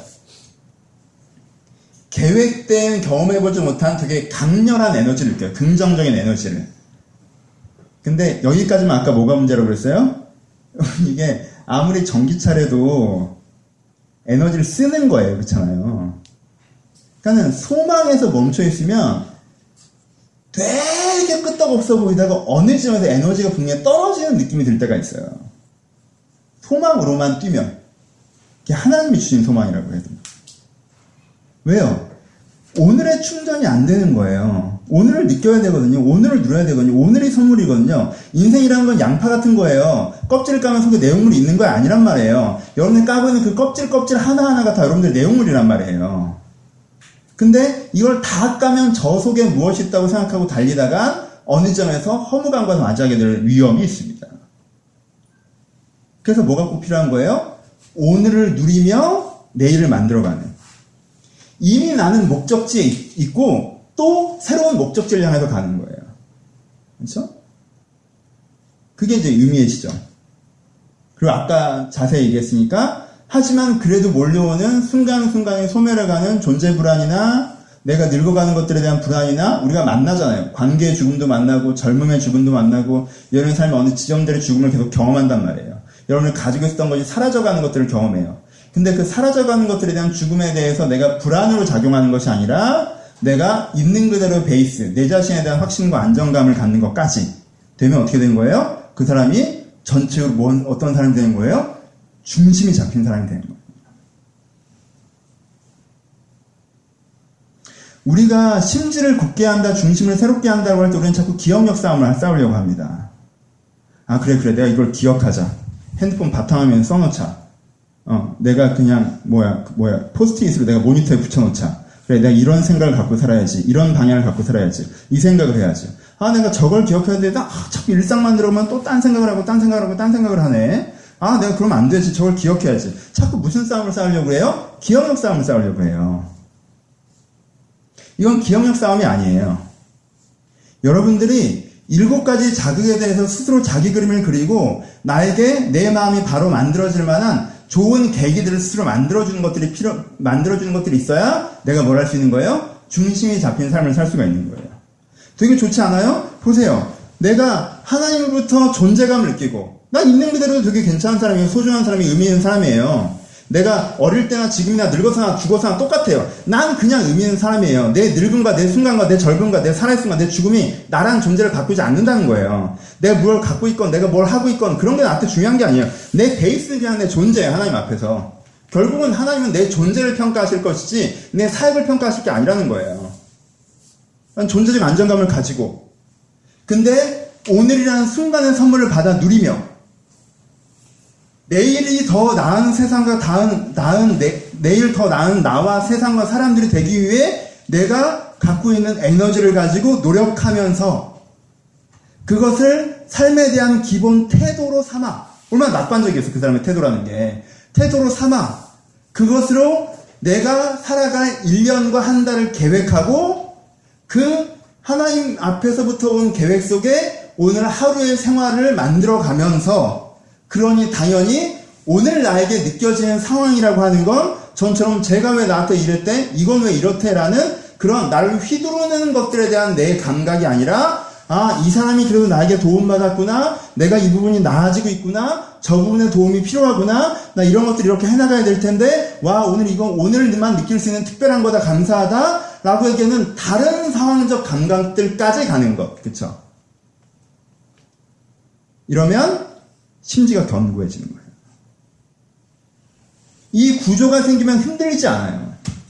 계획된 경험해보지 못한 되게 강렬한 에너지를 느껴요. 긍정적인 에너지를. 근데 여기까지만 아까 뭐가 문제라고 그랬어요? 이게 아무리 전기차래도 에너지를 쓰는 거예요. 그렇잖아요. 그러니까 소망에서 멈춰있으면 되게 끄떡없어 보이다가 어느 지점에서 에너지가 분명히 떨어지는 느낌이 들 때가 있어요. 소망으로만 뛰면. 그게 하나님이 주신 소망이라고 해도. 왜요? 오늘의 충전이 안 되는 거예요. 오늘을 느껴야 되거든요. 오늘을 누려야 되거든요. 오늘이 선물이거든요. 인생이라는 건 양파 같은 거예요. 껍질을 까면 속에 내용물이 있는 거 아니란 말이에요. 여러분이 까고 있는 그 껍질 하나하나가 다 여러분들 내용물이란 말이에요. 근데 이걸 다 까면 저 속에 무엇이 있다고 생각하고 달리다가 어느 점에서 허무감과 맞이하게 될 위험이 있습니다. 그래서 뭐가 꼭 필요한 거예요? 오늘을 누리며 내일을 만들어가는. 이미 나는 목적지에 있고 또 새로운 목적지를 향해서 가는 거예요. 그렇죠? 그게 이제 의미의 시점. 그리고 아까 자세히 얘기했으니까 하지만 그래도 몰려오는 순간순간에 소멸해가는 존재 불안이나 내가 늙어가는 것들에 대한 불안이나 우리가 만나잖아요. 관계의 죽음도 만나고 젊음의 죽음도 만나고 여러분의 삶의 어느 지점들의 죽음을 계속 경험한단 말이에요. 여러분을 가지고 있었던 것이 사라져가는 것들을 경험해요. 근데 그 사라져가는 것들에 대한 죽음에 대해서 내가 불안으로 작용하는 것이 아니라 내가 있는 그대로 베이스, 내 자신에 대한 확신과 안정감을 갖는 것까지 되면 어떻게 되는 거예요? 그 사람이 전체적으로 어떤 사람이 되는 거예요? 중심이 잡힌 사람이 되는 거예요. 우리가 심지를 굳게 한다, 중심을 새롭게 한다고 할 때 우리는 자꾸 기억력 싸움을 싸우려고 합니다. 아, 그래, 내가 이걸 기억하자. 핸드폰 바탕화면에 써놓자. 내가 그냥, 포스트잇으로 내가 모니터에 붙여놓자. 그래, 내가 이런 생각을 갖고 살아야지. 이런 방향을 갖고 살아야지. 이 생각을 해야지. 아, 내가 저걸 기억해야 되는데, 자꾸 일상만 들어오면 또 딴 생각을 하고, 딴 생각을 하네. 아, 내가 그러면 안 되지. 저걸 기억해야지. 자꾸 무슨 싸움을 싸우려고 해요? 기억력 싸움을 싸우려고 해요. 이건 기억력 싸움이 아니에요. 여러분들이 7가지 자극에 대해서 스스로 자기 그림을 그리고 나에게 내 마음이 바로 만들어질 만한 좋은 계기들을 스스로 만들어주는 것들이 있어야 내가 뭘 할 수 있는 거예요? 중심이 잡힌 삶을 살 수가 있는 거예요. 되게 좋지 않아요? 보세요. 내가 하나님으로부터 존재감을 느끼고, 난 있는 그대로 되게 괜찮은 사람이에요. 소중한 사람이 의미 있는 사람이에요. 내가 어릴 때나 지금이나 늙어서나 죽어서나 똑같아요. 난 그냥 의미 있는 사람이에요. 내 늙음과 내 순간과 내 젊음과 내 살아있음과 내 죽음이 나란 존재를 바꾸지 않는다는 거예요. 내가 뭘 갖고 있건 내가 뭘 하고 있건 그런 게 나한테 중요한 게 아니에요. 내 베이스는 그냥 내 존재예요. 하나님 앞에서. 결국은 하나님은 내 존재를 평가하실 것이지 내 사역을 평가하실 게 아니라는 거예요. 난 존재적 안정감을 가지고, 근데 오늘이라는 순간의 선물을 받아 누리며 내일이 더 나은 세상과 내일 더 나은 나와 세상과 사람들이 되기 위해 내가 갖고 있는 에너지를 가지고 노력하면서 그것을 삶에 대한 기본 태도로 삼아. 얼마나 낙관적이었어, 그 사람의 태도라는 게. 태도로 삼아. 그것으로 내가 살아갈 1년과 한 달을 계획하고 그 하나님 앞에서부터 온 계획 속에 오늘 하루의 생활을 만들어가면서, 그러니 당연히 오늘 나에게 느껴지는 상황이라고 하는 건 전처럼 제가 왜 나한테 이랬대? 이건 왜 이렇대라는 그런 나를 휘두르는 것들에 대한 내 감각이 아니라, 아, 이 사람이 그래도 나에게 도움받았구나, 내가 이 부분이 나아지고 있구나, 저 부분에 도움이 필요하구나, 나 이런 것들 이렇게 해나가야 될 텐데, 와, 오늘만 느낄 수 있는 특별한 거다, 감사하다 라고 얘기하는 다른 상황적 감각들까지 가는 것. 그쵸? 이러면 심지가 견고해지는 거예요. 이 구조가 생기면 흔들리지 않아요.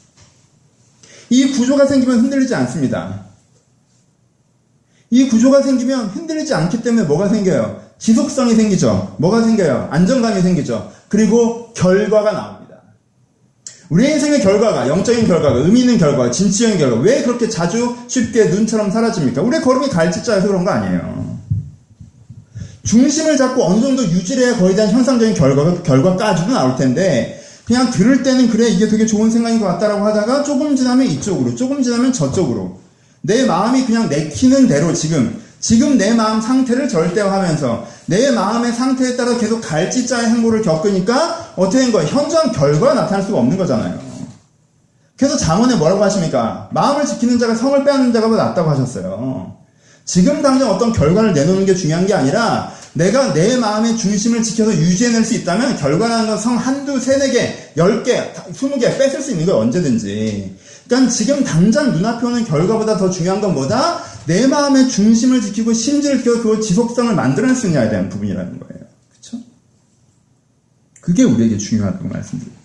이 구조가 생기면 흔들리지 않습니다. 이 구조가 생기면 흔들리지 않기 때문에 뭐가 생겨요? 지속성이 생기죠. 뭐가 생겨요? 안정감이 생기죠. 그리고 결과가 나옵니다. 우리 인생의 결과가, 영적인 결과가, 의미 있는 결과가, 진취적인 결과가 왜 그렇게 자주 쉽게 눈처럼 사라집니까? 우리의 걸음이 갈짓자여서 그런 거 아니에요. 중심을 잡고 어느 정도 유지를 해야 거기에 대한 현상적인 결과까지도 나올 텐데, 그냥 들을 때는 그래, 이게 되게 좋은 생각인 것 같다라고 하다가 조금 지나면 이쪽으로, 조금 지나면 저쪽으로. 내 마음이 그냥 내키는 대로 지금 내 마음 상태를 절대화하면서 내 마음의 상태에 따라 계속 갈짓자의 행보를 겪으니까 어떻게 된 거예요? 현저한 결과가 나타날 수가 없는 거잖아요. 그래서 잠언에 뭐라고 하십니까? 마음을 지키는 자가 성을 빼앗는 자가 낫다고 하셨어요. 지금 당장 어떤 결과를 내놓는 게 중요한 게 아니라 내가 내 마음의 중심을 지켜서 유지해낼 수 있다면 결과라는 건 성 한두, 세네 개, 10개, 20개 뺏을 수 있는 거예요. 언제든지. 그러니까 지금 당장 눈앞에 오는 결과보다 더 중요한 건 뭐다? 내 마음의 중심을 지키고 심지를 지켜서 그 지속성을 만들어낼 수 있냐에 대한 부분이라는 거예요. 그렇죠? 그게 우리에게 중요하다고 말씀드려요.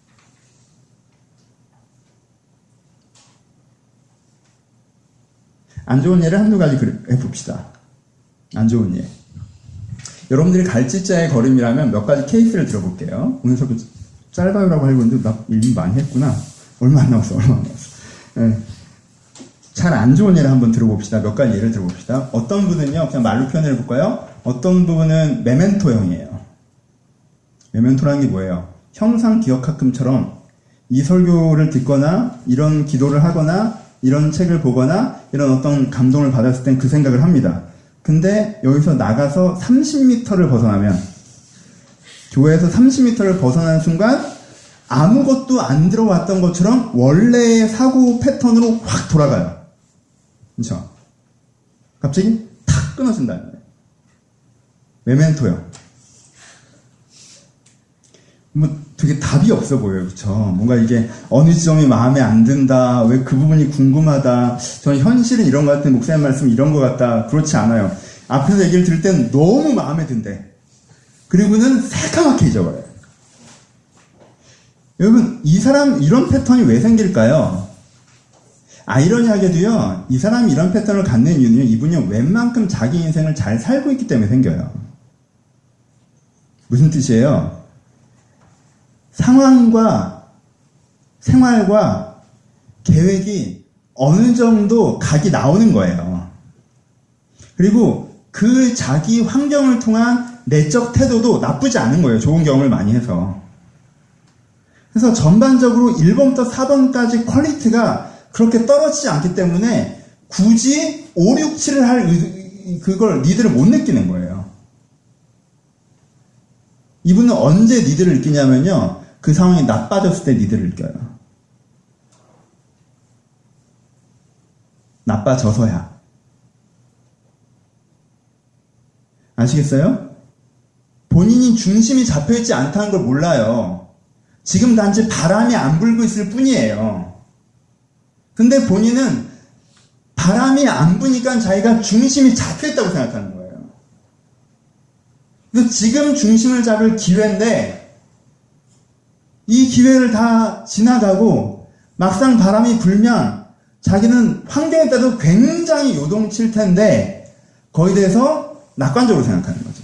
안 좋은 예를 한두 가지 해봅시다. 안 좋은 예. 여러분들이 갈짓자의 걸음이라면 몇 가지 케이스를 들어볼게요. 오늘 설교 짧아요라고 하려고 했는데 나 이미 많이 했구나. 얼마 안 남았어. 네. 잘 안 좋은 예를 한번 들어봅시다. 몇 가지 예를 들어봅시다. 어떤 분은요, 그냥 말로 표현해 볼까요? 어떤 부분은 메멘토형이에요. 메멘토라는 게 뭐예요? 형상 기억학금처럼 이 설교를 듣거나 이런 기도를 하거나 이런 책을 보거나 이런 어떤 감동을 받았을 땐 그 생각을 합니다. 근데 여기서 나가서 30m를 벗어나면, 교회에서 30m를 벗어나는 순간 아무것도 안 들어왔던 것처럼 원래의 사고 패턴으로 확 돌아가요. 그렇죠? 갑자기 탁 끊어진다는 거예요. 메멘토요. 뭐 되게 답이 없어 보여요. 그렇죠? 뭔가 이게 어느 지점이 마음에 안 든다. 왜 그 부분이 궁금하다. 저는 현실은 이런 것 같은 목사님 말씀 이런 것 같다. 그렇지 않아요. 앞에서 얘기를 들을 땐 너무 마음에 든대. 그리고는 새까맣게 잊어버려요. 여러분, 이 사람 이런 패턴이 왜 생길까요? 아이러니하게도요, 이 사람이 이런 패턴을 갖는 이유는 이분이 웬만큼 자기 인생을 잘 살고 있기 때문에 생겨요. 무슨 뜻이에요? 상황과 생활과 계획이 어느 정도 각이 나오는 거예요. 그리고 그 자기 환경을 통한 내적 태도도 나쁘지 않은 거예요. 좋은 경험을 많이 해서. 그래서 전반적으로 1번부터 4번까지 퀄리티가 그렇게 떨어지지 않기 때문에 굳이 5, 6, 7을 할 그걸 니드를 못 느끼는 거예요. 이분은 언제 니드를 느끼냐면요. 그 상황이 나빠졌을 때 니드를 느껴요. 나빠져서야. 아시겠어요? 본인이 중심이 잡혀있지 않다는 걸 몰라요. 지금 단지 바람이 안 불고 있을 뿐이에요. 근데 본인은 바람이 안 부니까 자기가 중심이 잡혀있다고 생각하는 거예요. 그래서 지금 중심을 잡을 기회인데 이 기회를 다 지나가고 막상 바람이 불면 자기는 환경에 따라서 굉장히 요동칠 텐데 거기에 대해서 낙관적으로 생각하는 거죠.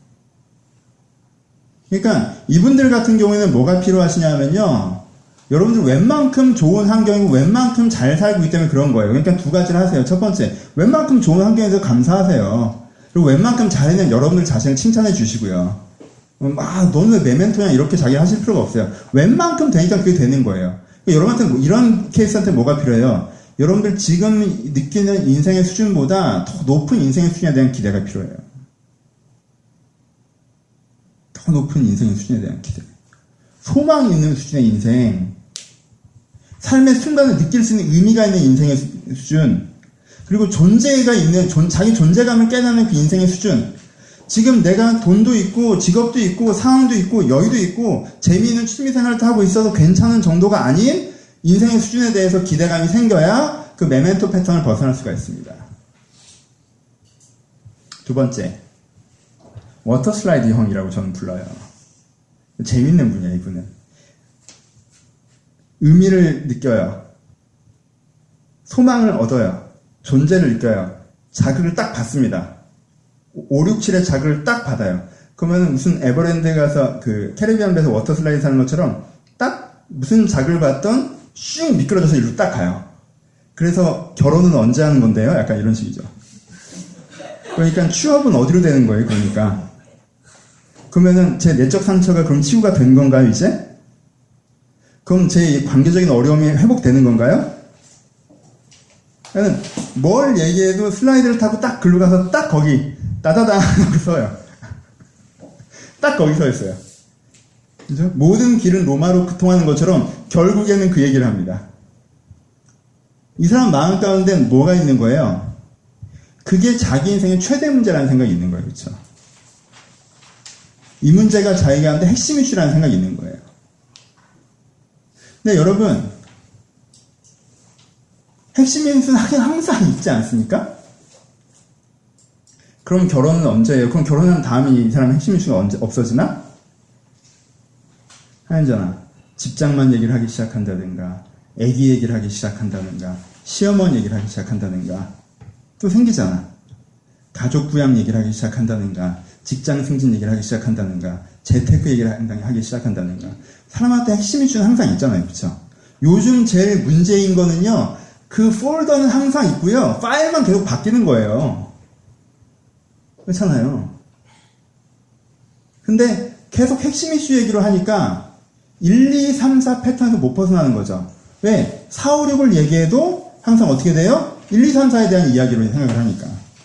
그러니까 이분들 같은 경우에는 뭐가 필요하시냐면요. 여러분들 웬만큼 좋은 환경이고 웬만큼 잘 살고 있기 때문에 그런 거예요. 그러니까 두 가지를 하세요. 첫 번째, 웬만큼 좋은 환경에서 감사하세요. 그리고 웬만큼 잘해낸 여러분들 자신을 칭찬해 주시고요. 너는 왜 메멘토냐 이렇게 자기 하실 필요가 없어요. 웬만큼 되니까 그게 되는 거예요. 그러니까 여러분한테 이런 케이스한테 뭐가 필요해요? 여러분들 지금 느끼는 인생의 수준보다 더 높은 인생의 수준에 대한 기대가 필요해요. 더 높은 인생의 수준에 대한 기대. 소망이 있는 수준의 인생, 삶의 순간을 느낄 수 있는 의미가 있는 인생의 수준, 그리고 존재가 있는, 자기 존재감을 깨닫는 그 인생의 수준. 지금 내가 돈도 있고, 직업도 있고, 상황도 있고, 여유도 있고, 재미있는 취미생활도 하고 있어도 괜찮은 정도가 아닌 인생의 수준에 대해서 기대감이 생겨야 그 메멘토 패턴을 벗어날 수가 있습니다. 두 번째, 워터슬라이드 형이라고 저는 불러요. 재밌는 분이에요, 이분은. 의미를 느껴요. 소망을 얻어요. 존재를 느껴요. 자극을 딱 받습니다. 5, 6, 7의 자극을 딱 받아요. 그러면 무슨 에버랜드 가서 그 캐리비안 배에서 워터 슬라이드 하는 것처럼 딱 무슨 자극을 받던 슉 미끄러져서 이리로 딱 가요. 그래서 결혼은 언제 하는 건데요? 약간 이런 식이죠. 그러니까 취업은 어디로 되는 거예요? 그러면은 제 내적 상처가 그럼 치유가 된 건가요, 이제? 그럼 제 관계적인 어려움이 회복되는 건가요? 뭘 얘기해도 슬라이드를 타고 딱 글로 가서 딱 거기 따다당 하고 서요. 딱 거기 서 있어요. 그죠? 모든 길은 로마로 통하는 것처럼 결국에는 그 얘기를 합니다. 이 사람 마음 가운데 뭐가 있는 거예요? 그게 자기 인생의 최대 문제라는 생각이 있는 거예요. 그렇죠? 이 문제가 자기 가운데 핵심 이슈라는 생각이 있는 거예요. 근데 여러분, 핵심 이슈는 항상 있지 않습니까? 그럼 결혼은 언제예요? 그럼 결혼한 다음에 이 사람의 핵심 이슈가 언제 없어지나? 하연전아, 직장만 얘기를 하기 시작한다든가, 애기 얘기를 하기 시작한다든가, 시어머니 얘기를 하기 시작한다든가, 또 생기잖아. 가족 부양 얘기를 하기 시작한다든가, 직장 승진 얘기를 하기 시작한다든가, 재테크 얘기를 하기 시작한다든가, 사람한테 핵심 이슈는 항상 있잖아요. 그렇죠? 요즘 제일 문제인 거는요, 그 폴더는 항상 있고요, 파일만 계속 바뀌는 거예요. 그렇잖아요. 근데 계속 핵심 이슈 얘기로 하니까 1, 2, 3, 4 패턴에서 못 벗어나는 거죠. 왜? 4, 5, 6을 얘기해도 항상 어떻게 돼요? 1, 2, 3, 4에 대한 이야기로 생각을 하니까.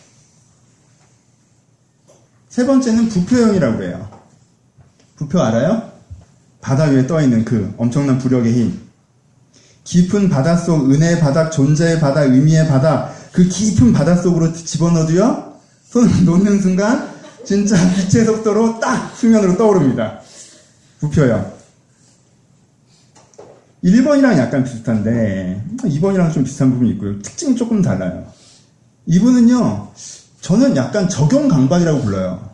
세 번째는 부표형이라고 해요. 부표 알아요? 바다 위에 떠있는 그 엄청난 부력의 힘. 깊은 바닷속, 은혜의 바닥, 존재의 바다, 의미의 바다, 그 깊은 바닷속으로 집어넣어도요, 손을 놓는 순간, 진짜 빛의 속도로 딱 수면으로 떠오릅니다. 부표형. 1번이랑 약간 비슷한데, 2번이랑 좀 비슷한 부분이 있고요. 특징이 조금 달라요. 이분은요, 저는 약간 적용 강박이라고 불러요.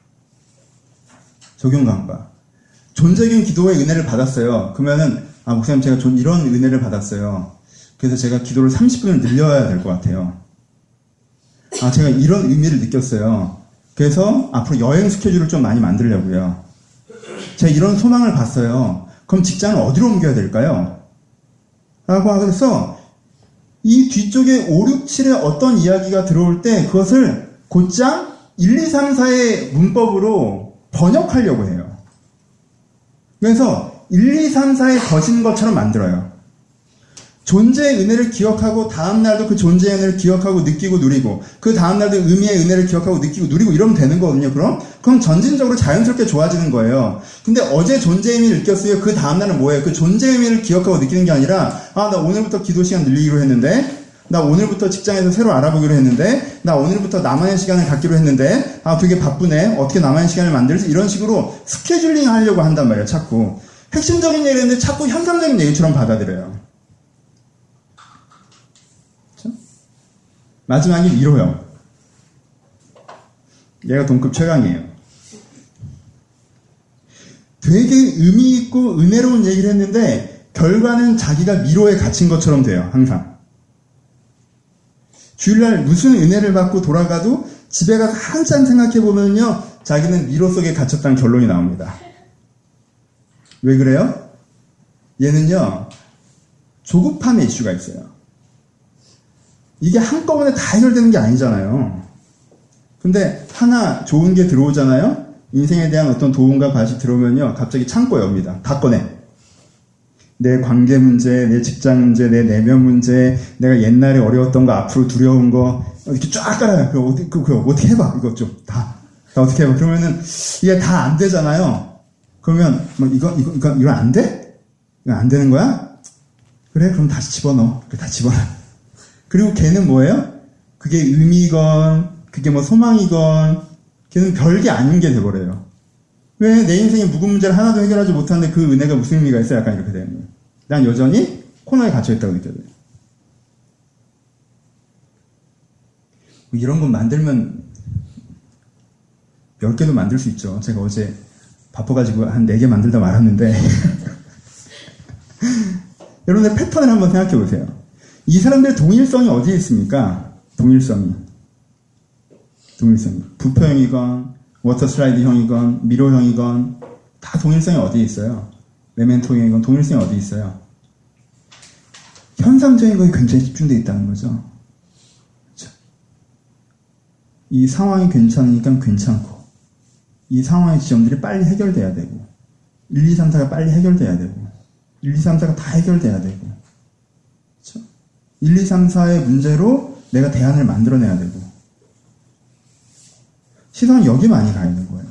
적용 강박. 존재적인 기도의 은혜를 받았어요. 그러면은, 목사님 제가 이런 은혜를 받았어요. 그래서 제가 기도를 30분을 늘려야 될 것 같아요. 제가 이런 의미를 느꼈어요. 그래서 앞으로 여행 스케줄을 좀 많이 만들려고요. 제가 이런 소망을 봤어요. 그럼 직장을 어디로 옮겨야 될까요? 라고 하면서 이 뒤쪽에 5, 6, 7의 어떤 이야기가 들어올 때 그것을 곧장 1, 2, 3, 4의 문법으로 번역하려고 해요. 그래서 1, 2, 3, 4의 것인 것처럼 만들어요. 존재의 은혜를 기억하고 다음날도 그 존재의 은혜를 기억하고 느끼고 누리고 그 다음날도 의미의 은혜를 기억하고 느끼고 누리고 이러면 되는 거거든요. 그럼 전진적으로 자연스럽게 좋아지는 거예요. 근데 어제 존재의 의미를 느꼈어요. 그 다음날은 뭐예요? 그 존재의 의미를 기억하고 느끼는 게 아니라 나 오늘부터 기도 시간 늘리기로 했는데 나 오늘부터 직장에서 새로 알아보기로 했는데 나 오늘부터 나만의 시간을 갖기로 했는데 되게 바쁘네. 어떻게 나만의 시간을 만들지? 이런 식으로 스케줄링 하려고 한단 말이에요. 자꾸. 핵심적인 얘기를 했는데 자꾸 현상적인 얘기처럼 받아들여요. 마지막이 위로형. 얘가 동급 최강이에요. 되게 의미 있고 은혜로운 얘기를 했는데 결과는 자기가 미로에 갇힌 것처럼 돼요. 항상. 주일날 무슨 은혜를 받고 돌아가도 집에 가서 한참 생각해보면요. 자기는 미로 속에 갇혔다는 결론이 나옵니다. 왜 그래요? 얘는요. 조급함의 이슈가 있어요. 이게 한꺼번에 다 해결되는 게 아니잖아요. 근데 하나 좋은 게 들어오잖아요. 인생에 대한 어떤 도움과 과시 들어오면요. 갑자기 창고 엽니다. 다 꺼내. 내 관계 문제, 내 직장 문제, 내 내면 문제, 내가 옛날에 어려웠던 거, 앞으로 두려운 거 이렇게 쫙 깔아요. 그거 어떻게 해봐. 이거 좀 다 어떻게 해봐. 그러면은 이게 다 안 되잖아요. 그러면 이거 안 돼? 이거 안 되는 거야? 그래? 그럼 다시 집어넣어. 다 집어넣어. 그리고 걔는 뭐예요? 그게 의미건, 그게 뭐 소망이건, 걔는 별게 아닌 게 돼버려요. 왜 내 인생의 묵은 문제를 하나도 해결하지 못하는데 그 은혜가 무슨 의미가 있어? 약간 이렇게 되는 거예요. 난 여전히 코너에 갇혀있다고 느껴져요. 이런 건 만들면 10개도 만들 수 있죠. 제가 어제 바빠가지고 한 4개 만들다 말았는데 여러분의 패턴을 한번 생각해 보세요. 이 사람들의 동일성이 어디에 있습니까? 동일성이. 동일성. 부표형이건, 워터슬라이드형이건, 미러형이건, 다 동일성이 어디에 있어요? 메멘토형이건 동일성이 어디에 있어요? 현상적인 거에 굉장히 집중되어 있다는 거죠. 그렇죠? 이 상황이 괜찮으니까 괜찮고, 이 상황의 지점들이 빨리 해결돼야 되고, 1, 2, 3, 4가 빨리 해결돼야 되고, 1, 2, 3, 4가 다 해결돼야 되고, 그렇죠? 1, 2, 3, 4의 문제로 내가 대안을 만들어내야 되고, 시선은 여기 많이 가 있는 거예요.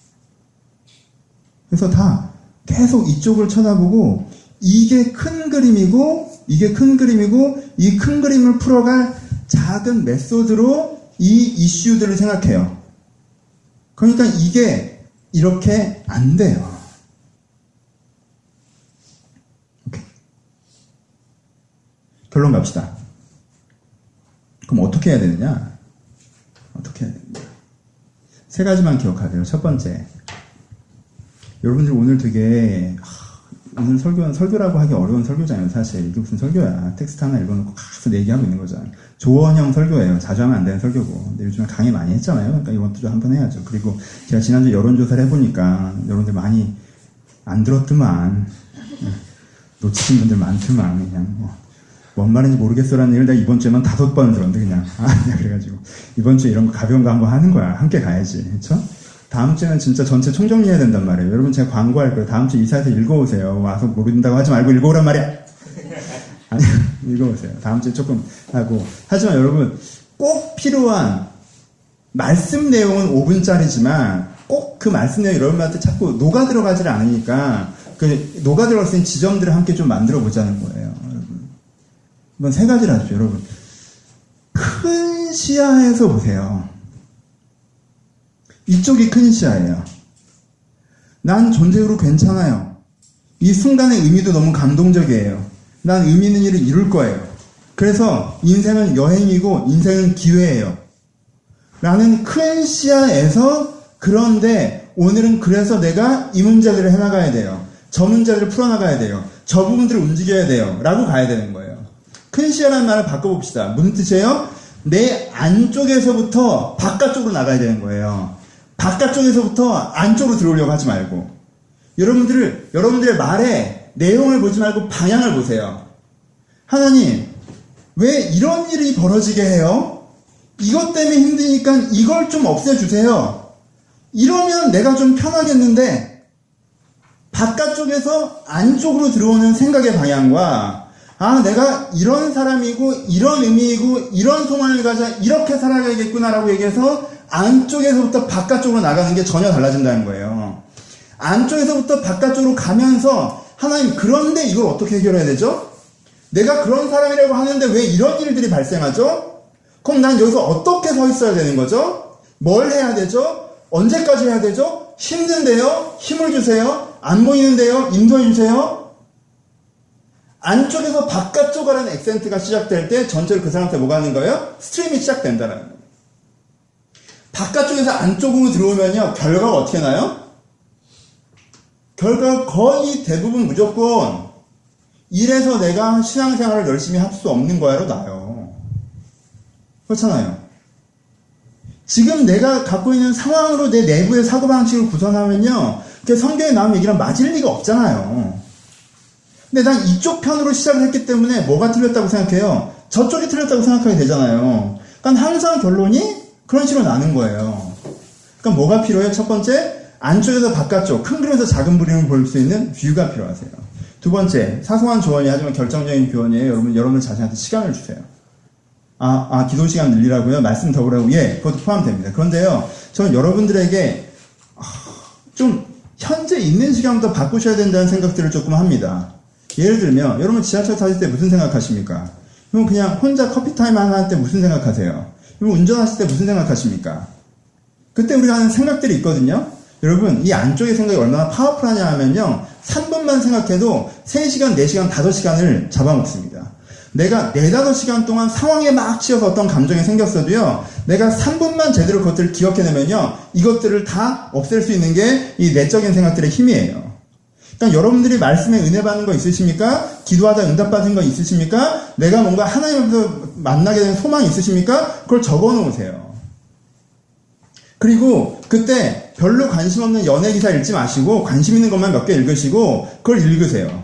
그래서 다 계속 이쪽을 쳐다보고, 이게 큰 그림이고, 이 큰 그림을 풀어갈 작은 메소드로 이 이슈들을 생각해요. 그러니까 이게 이렇게 안 돼요. 오케이. 결론 갑시다. 그럼 어떻게 해야 되느냐? 세 가지만 기억하세요. 첫 번째, 여러분들 오늘 되게 오늘 설교라고 하기 어려운 설교잖아요. 사실 이게 무슨 설교야. 텍스트 하나 읽어놓고 가서 얘기하고 있는 거잖아요. 조언형 설교예요. 자주 하면 안 되는 설교고. 근데 요즘에 강의 많이 했잖아요. 그러니까 이번 주 한번 해야죠. 그리고 제가 지난주 여론조사를 해보니까 여러분들 많이 안 들었더만, 놓치신 분들 많더만. 그냥 뭔 말인지 모르겠어라는 얘기를 내가 이번 주에만 5번 들었는데 그냥 그래가지고 이번 주에 이런 거 가벼운 거 한번 하는 거야. 함께 가야지. 그렇죠? 다음 주에는 진짜 전체 총정리해야 된단 말이에요. 여러분 제가 광고할 거예요. 다음 주 이사해서 읽어오세요. 와서 모른다고 하지 말고 읽어오란 말이야. 아니, 읽어오세요. 다음 주에 조금 하고. 하지만 여러분 꼭 필요한 말씀 내용은 5분짜리지만 꼭 그 말씀 내용이 여러분한테 자꾸 녹아 들어가질 않으니까 그 녹아 들어갈 수 있는 지점들을 함께 좀 만들어 보자는 거예요. 여러분. 이번 세 가지를 하십시오. 여러분. 큰 시야에서 보세요. 이쪽이 큰 시야예요. 난 존재로 괜찮아요. 이 순간의 의미도 너무 감동적이에요. 난 의미 있는 일을 이룰 거예요. 그래서 인생은 여행이고 인생은 기회예요. 라는 큰 시야에서, 그런데 오늘은 그래서 내가 이 문제들을 해나가야 돼요. 저 문제들을 풀어나가야 돼요. 저 부분들을 움직여야 돼요. 라고 가야 되는 거예요. 큰 시야라는 말을 바꿔봅시다. 무슨 뜻이에요? 내 안쪽에서부터 바깥쪽으로 나가야 되는 거예요. 바깥쪽에서부터 안쪽으로 들어오려고 하지 말고, 여러분들의 말에 내용을 보지 말고 방향을 보세요. 하나님, 왜 이런 일이 벌어지게 해요? 이것 때문에 힘드니까 이걸 좀 없애주세요. 이러면 내가 좀 편하겠는데, 바깥쪽에서 안쪽으로 들어오는 생각의 방향과, 내가 이런 사람이고 이런 의미이고 이런 소망을 가져 이렇게 살아가야겠구나라고 얘기해서 안쪽에서부터 바깥쪽으로 나가는 게 전혀 달라진다는 거예요. 안쪽에서부터 바깥쪽으로 가면서, 하나님, 그런데 이걸 어떻게 해결해야 되죠? 내가 그런 사람이라고 하는데 왜 이런 일들이 발생하죠? 그럼 난 여기서 어떻게 서 있어야 되는 거죠? 뭘 해야 되죠? 언제까지 해야 되죠? 힘든데요? 힘을 주세요. 안 보이는데요? 인도해 주세요. 안쪽에서 바깥쪽 가라는 액센트가 시작될 때 전체로 그 사람한테 뭐가 하는 거예요? 스트림이 시작된다는 거예요. 바깥쪽에서 안쪽으로 들어오면요, 결과가 어떻게 나요? 결과가 거의 대부분 무조건 이래서 내가 신앙생활을 열심히 할 수 없는 거야로 나요. 그렇잖아요. 지금 내가 갖고 있는 상황으로 내 내부의 사고방식을 구성하면요, 그게 성경에 나오는 얘기랑 맞을 리가 없잖아요. 근데 난 이쪽 편으로 시작을 했기 때문에 뭐가 틀렸다고 생각해요? 저쪽이 틀렸다고 생각하게 되잖아요. 그러니까 항상 결론이 그런 식으로 나는 거예요. 그러니까 뭐가 필요해요? 첫 번째, 안쪽에서 바깥쪽, 큰 그림에서 작은 그림을 볼 수 있는 뷰가 필요하세요. 두 번째, 사소한 조언이 하지만 결정적인 조언이에요. 여러분 자신한테 시간을 주세요. 기도 시간 늘리라고요? 말씀 더 보라고? 예, 그것도 포함됩니다. 그런데요, 저는 여러분들에게 좀 현재 있는 시간부터 바꾸셔야 된다는 생각들을 조금 합니다. 예를 들면, 여러분 지하철 타실 때 무슨 생각하십니까? 여러분 그냥 혼자 커피 타임 하나 할 때 무슨 생각하세요? 여러분 운전하실 때 무슨 생각하십니까? 그때 우리가 하는 생각들이 있거든요. 여러분 이 안쪽의 생각이 얼마나 파워풀하냐 하면요, 3분만 생각해도 3시간, 4시간, 5시간을 잡아먹습니다. 내가 4-5시간 동안 상황에 막 치여서 어떤 감정이 생겼어도요, 내가 3분만 제대로 그것들을 기억해내면요, 이것들을 다 없앨 수 있는 게 이 내적인 생각들의 힘이에요. 그러니까 여러분들이 말씀에 은혜 받는 거 있으십니까? 기도하다 응답 받은 거 있으십니까? 내가 뭔가 하나님 앞에서 만나게 되는 소망이 있으십니까? 그걸 적어 놓으세요. 그리고 그때 별로 관심 없는 연예 기사 읽지 마시고 관심 있는 것만 몇 개 읽으시고 그걸 읽으세요.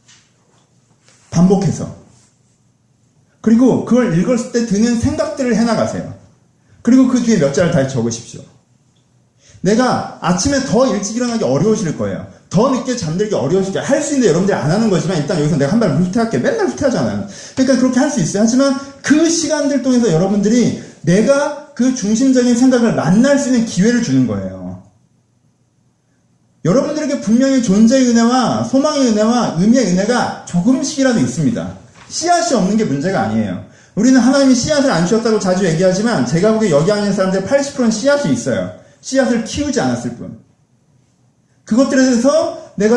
반복해서. 그리고 그걸 읽었을 때 드는 생각들을 해나가세요. 그리고 그 뒤에 몇 자를 다시 적으십시오. 내가 아침에 더 일찍 일어나기 어려우실 거예요. 더 늦게 잠들기 어려우실 거예요. 할 수 있는데 여러분들이 안 하는 거지만 일단 여기서 내가 한 발 후퇴할게. 맨날 후퇴하잖아요. 그러니까 그렇게 할 수 있어요. 하지만 그 시간들 통해서 여러분들이 내가 그 중심적인 생각을 만날 수 있는 기회를 주는 거예요. 여러분들에게 분명히 존재의 은혜와 소망의 은혜와 의미의 은혜가 조금씩이라도 있습니다. 씨앗이 없는 게 문제가 아니에요. 우리는 하나님이 씨앗을 안 주셨다고 자주 얘기하지만 제가 보기에 여기 앉은 사람들의 80%는 씨앗이 있어요. 씨앗을 키우지 않았을 뿐. 그것들에 대해서 내가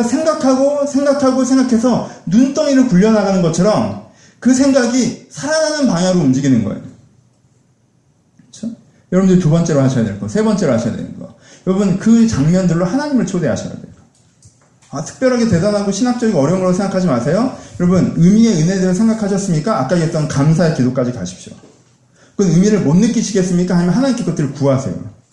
생각해서 눈덩이를 굴려나가는 것처럼 그 생각이 살아나는 방향으로 움직이는 거예요. 그렇죠? 여러분들이 두 번째로 하셔야 될 거, 세 번째로 하셔야 되는 거. 여러분 그 장면들로 하나님을 초대하셔야 돼요. 특별하게 대단하고 신학적이고 어려운 걸로 생각하지 마세요. 여러분 의미의 은혜에 대해서 생각하셨습니까? 아까 얘기했던 감사의 기도까지 가십시오. 그건 의미를 못 느끼시겠습니까? 아니면 하나님께 그것들을 구하세요.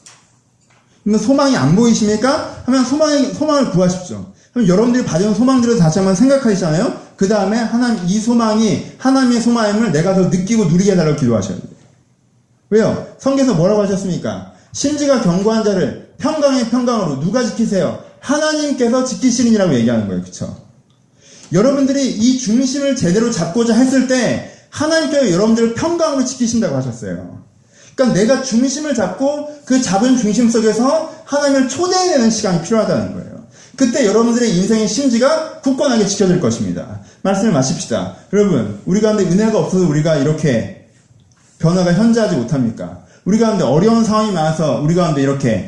그러면 소망이 안 보이십니까? 하면 소망을 구하십시오. 그럼 여러분들이 받은 소망들을 다시 한번 생각하시잖아요. 그 다음에 하나님 이 소망이 하나님의 소망임을 내가 더 느끼고 누리게 해달라고 기도하셔야 돼요. 왜요? 성경에서 뭐라고 하셨습니까? 심지가 견고한 자를 평강의 평강으로 누가 지키세요? 하나님께서 지키시느니라고 얘기하는 거예요. 그렇죠? 여러분들이 이 중심을 제대로 잡고자 했을 때 하나님께서 여러분들을 평강으로 지키신다고 하셨어요. 그러니까 내가 중심을 잡고 그 잡은 중심 속에서 하나님을 초대해내는 시간이 필요하다는 거예요. 그때 여러분들의 인생의 심지가 굳건하게 지켜질 것입니다. 말씀을 마칩시다. 여러분, 우리 가운데 은혜가 없어서 우리가 이렇게 변화가 현저하지 못합니까? 우리 가운데 어려운 상황이 많아서 우리의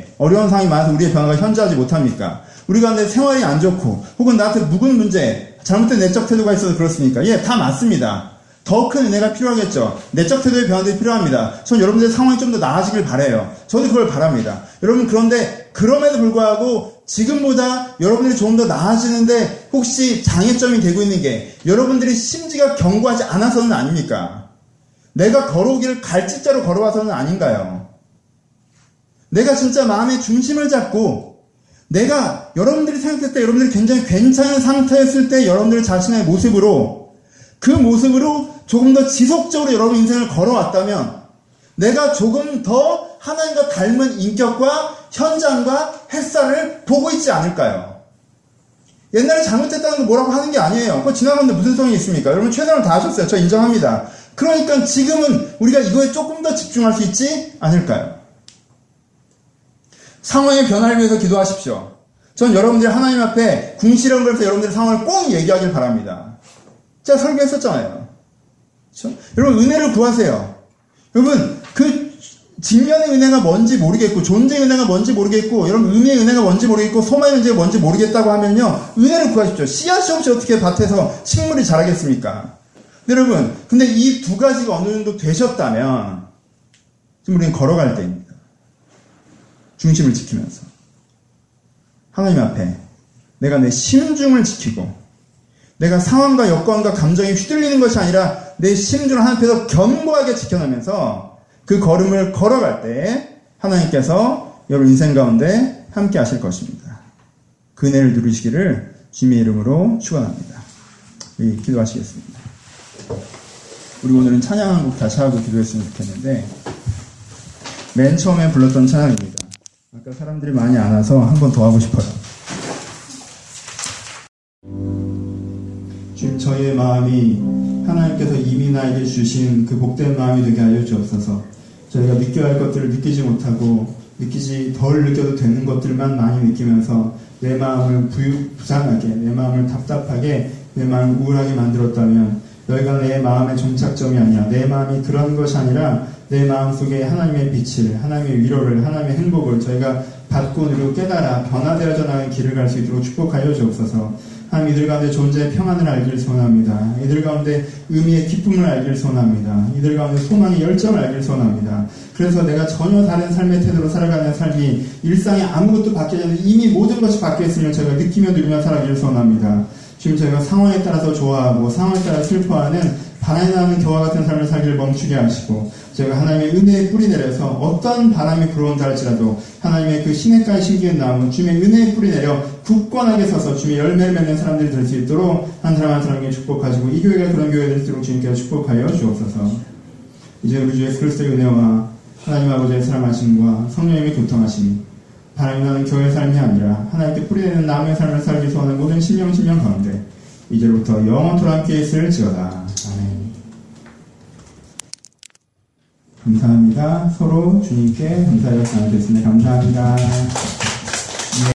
변화가 현저하지 못합니까? 우리 가운데 생활이 안 좋고 혹은 나한테 묵은 문제, 잘못된 내적 태도가 있어서 그렇습니까? 예, 다 맞습니다. 더 큰 은혜가 필요하겠죠. 내적 태도의 변화들이 필요합니다. 전 여러분들의 상황이 좀 더 나아지길 바라요. 저도 그걸 바랍니다. 여러분 그런데 그럼에도 불구하고 지금보다 여러분들이 조금 더 나아지는데 혹시 장애점이 되고 있는 게 여러분들이 심지가 견고하지 않아서는 아닙니까? 내가 걸어오기를 갈짓자로 걸어와서는 아닌가요? 내가 진짜 마음의 중심을 잡고 내가 여러분들이 생각했을 때 여러분들이 굉장히 괜찮은 상태였을 때 여러분들 자신의 모습으로 그 모습으로 조금 더 지속적으로 여러분 인생을 걸어왔다면 내가 조금 더 하나님과 닮은 인격과 현장과 햇살을 보고 있지 않을까요? 옛날에 잘못했다는 거 뭐라고 하는 게 아니에요. 그거 지나갔는데 무슨 소용이 있습니까? 여러분 최선을 다하셨어요. 저 인정합니다. 그러니까 지금은 우리가 이거에 조금 더 집중할 수 있지 않을까요? 상황의 변화를 위해서 기도하십시오. 전 여러분들이 하나님 앞에 궁시렁 거려서 여러분들의 상황을 꼭 얘기하길 바랍니다. 제가 설교했었잖아요. 그렇죠? 여러분 은혜를 구하세요. 여러분 그 직면의 은혜가 뭔지 모르겠고 존재의 은혜가 뭔지 모르겠고 여러분 의미의 은혜가 뭔지 모르겠고 소망의 은혜가 뭔지 모르겠다고 하면요 은혜를 구하십시오. 씨앗이 없이 어떻게 밭에서 식물이 자라겠습니까? 여러분 근데 이 두 가지가 어느 정도 되셨다면 지금 우리는 걸어갈 때입니다. 중심을 지키면서 하나님 앞에 내가 내 심중을 지키고 내가 상황과 여건과 감정에 휘둘리는 것이 아니라 내 심중을 하나님 앞에서 견고하게 지켜나면서 그 걸음을 걸어갈 때 하나님께서 여러분 인생 가운데 함께 하실 것입니다. 그 은혜를 누리시기를 주님의 이름으로 축원합니다. 우리 기도하시겠습니다. 우리 오늘은 찬양 한 곡 다시 하고 기도했으면 좋겠는데 맨 처음에 불렀던 찬양입니다. 아까 사람들이 많이 안 와서 한 번 더 하고 싶어요. 주님 저희의 마음이 하나님께서 이미 나에게 주신 그 복된 마음이 되게 하여 주옵소서. 저희가 느껴야 할 것들을 느끼지 못하고 덜 느껴도 되는 것들만 많이 느끼면서 내 마음을 부상하게, 내 마음을 답답하게, 내 마음을 우울하게 만들었다면 너희가 내 마음의 종착점이 아니야. 내 마음이 그런 것이 아니라 내 마음속에 하나님의 빛을, 하나님의 위로를, 하나님의 행복을 저희가 받고 누리고 깨달아 변화되어져 나가는 길을 갈 수 있도록 축복하여 주옵소서. 하나님 이들 가운데 존재의 평안을 알기를 소원합니다. 이들 가운데 의미의 기쁨을 알기를 소원합니다. 이들 가운데 소망의 열정을 알기를 소원합니다. 그래서 내가 전혀 다른 삶의 태도로 살아가는 삶이 일상에 아무것도 바뀌지 않는 이미 모든 것이 바뀌었으면 저희가 느끼며 누리며 살아가기를 소원합니다. 지금 저희가 상황에 따라서 좋아하고 상황에 따라 슬퍼하는 바람이 나는 겨와 같은 삶을 살기를 멈추게 하시고 저희가 하나님의 은혜의 뿌리 내려서 어떤 바람이 불어온다 할지라도 하나님의 그 시냇가에 심기는 나무 주님의 은혜의 뿌리 내려 굳건하게 서서 주님의 열매를 맺는 사람들이 될 수 있도록 한 사람 한 사람에게 축복하시고 이 교회가 그런 교회가 될 수 있도록 주님께서 축복하여 주옵소서. 이제 우리 주 예수 그리스도의 은혜와 하나님 아버지의 사랑하심과 성령님의 교통하심이 바람이 나는 교회의 삶이 아니라 하나님께 뿌리내는 나무의 삶을 살기 소원하는 모든 심령 가운데 이제부터 영원토록 함께 있을지어다. 아멘. 감사합니다. 서로 주님께 감사의 박수 나누겠습니다. 감사합니다.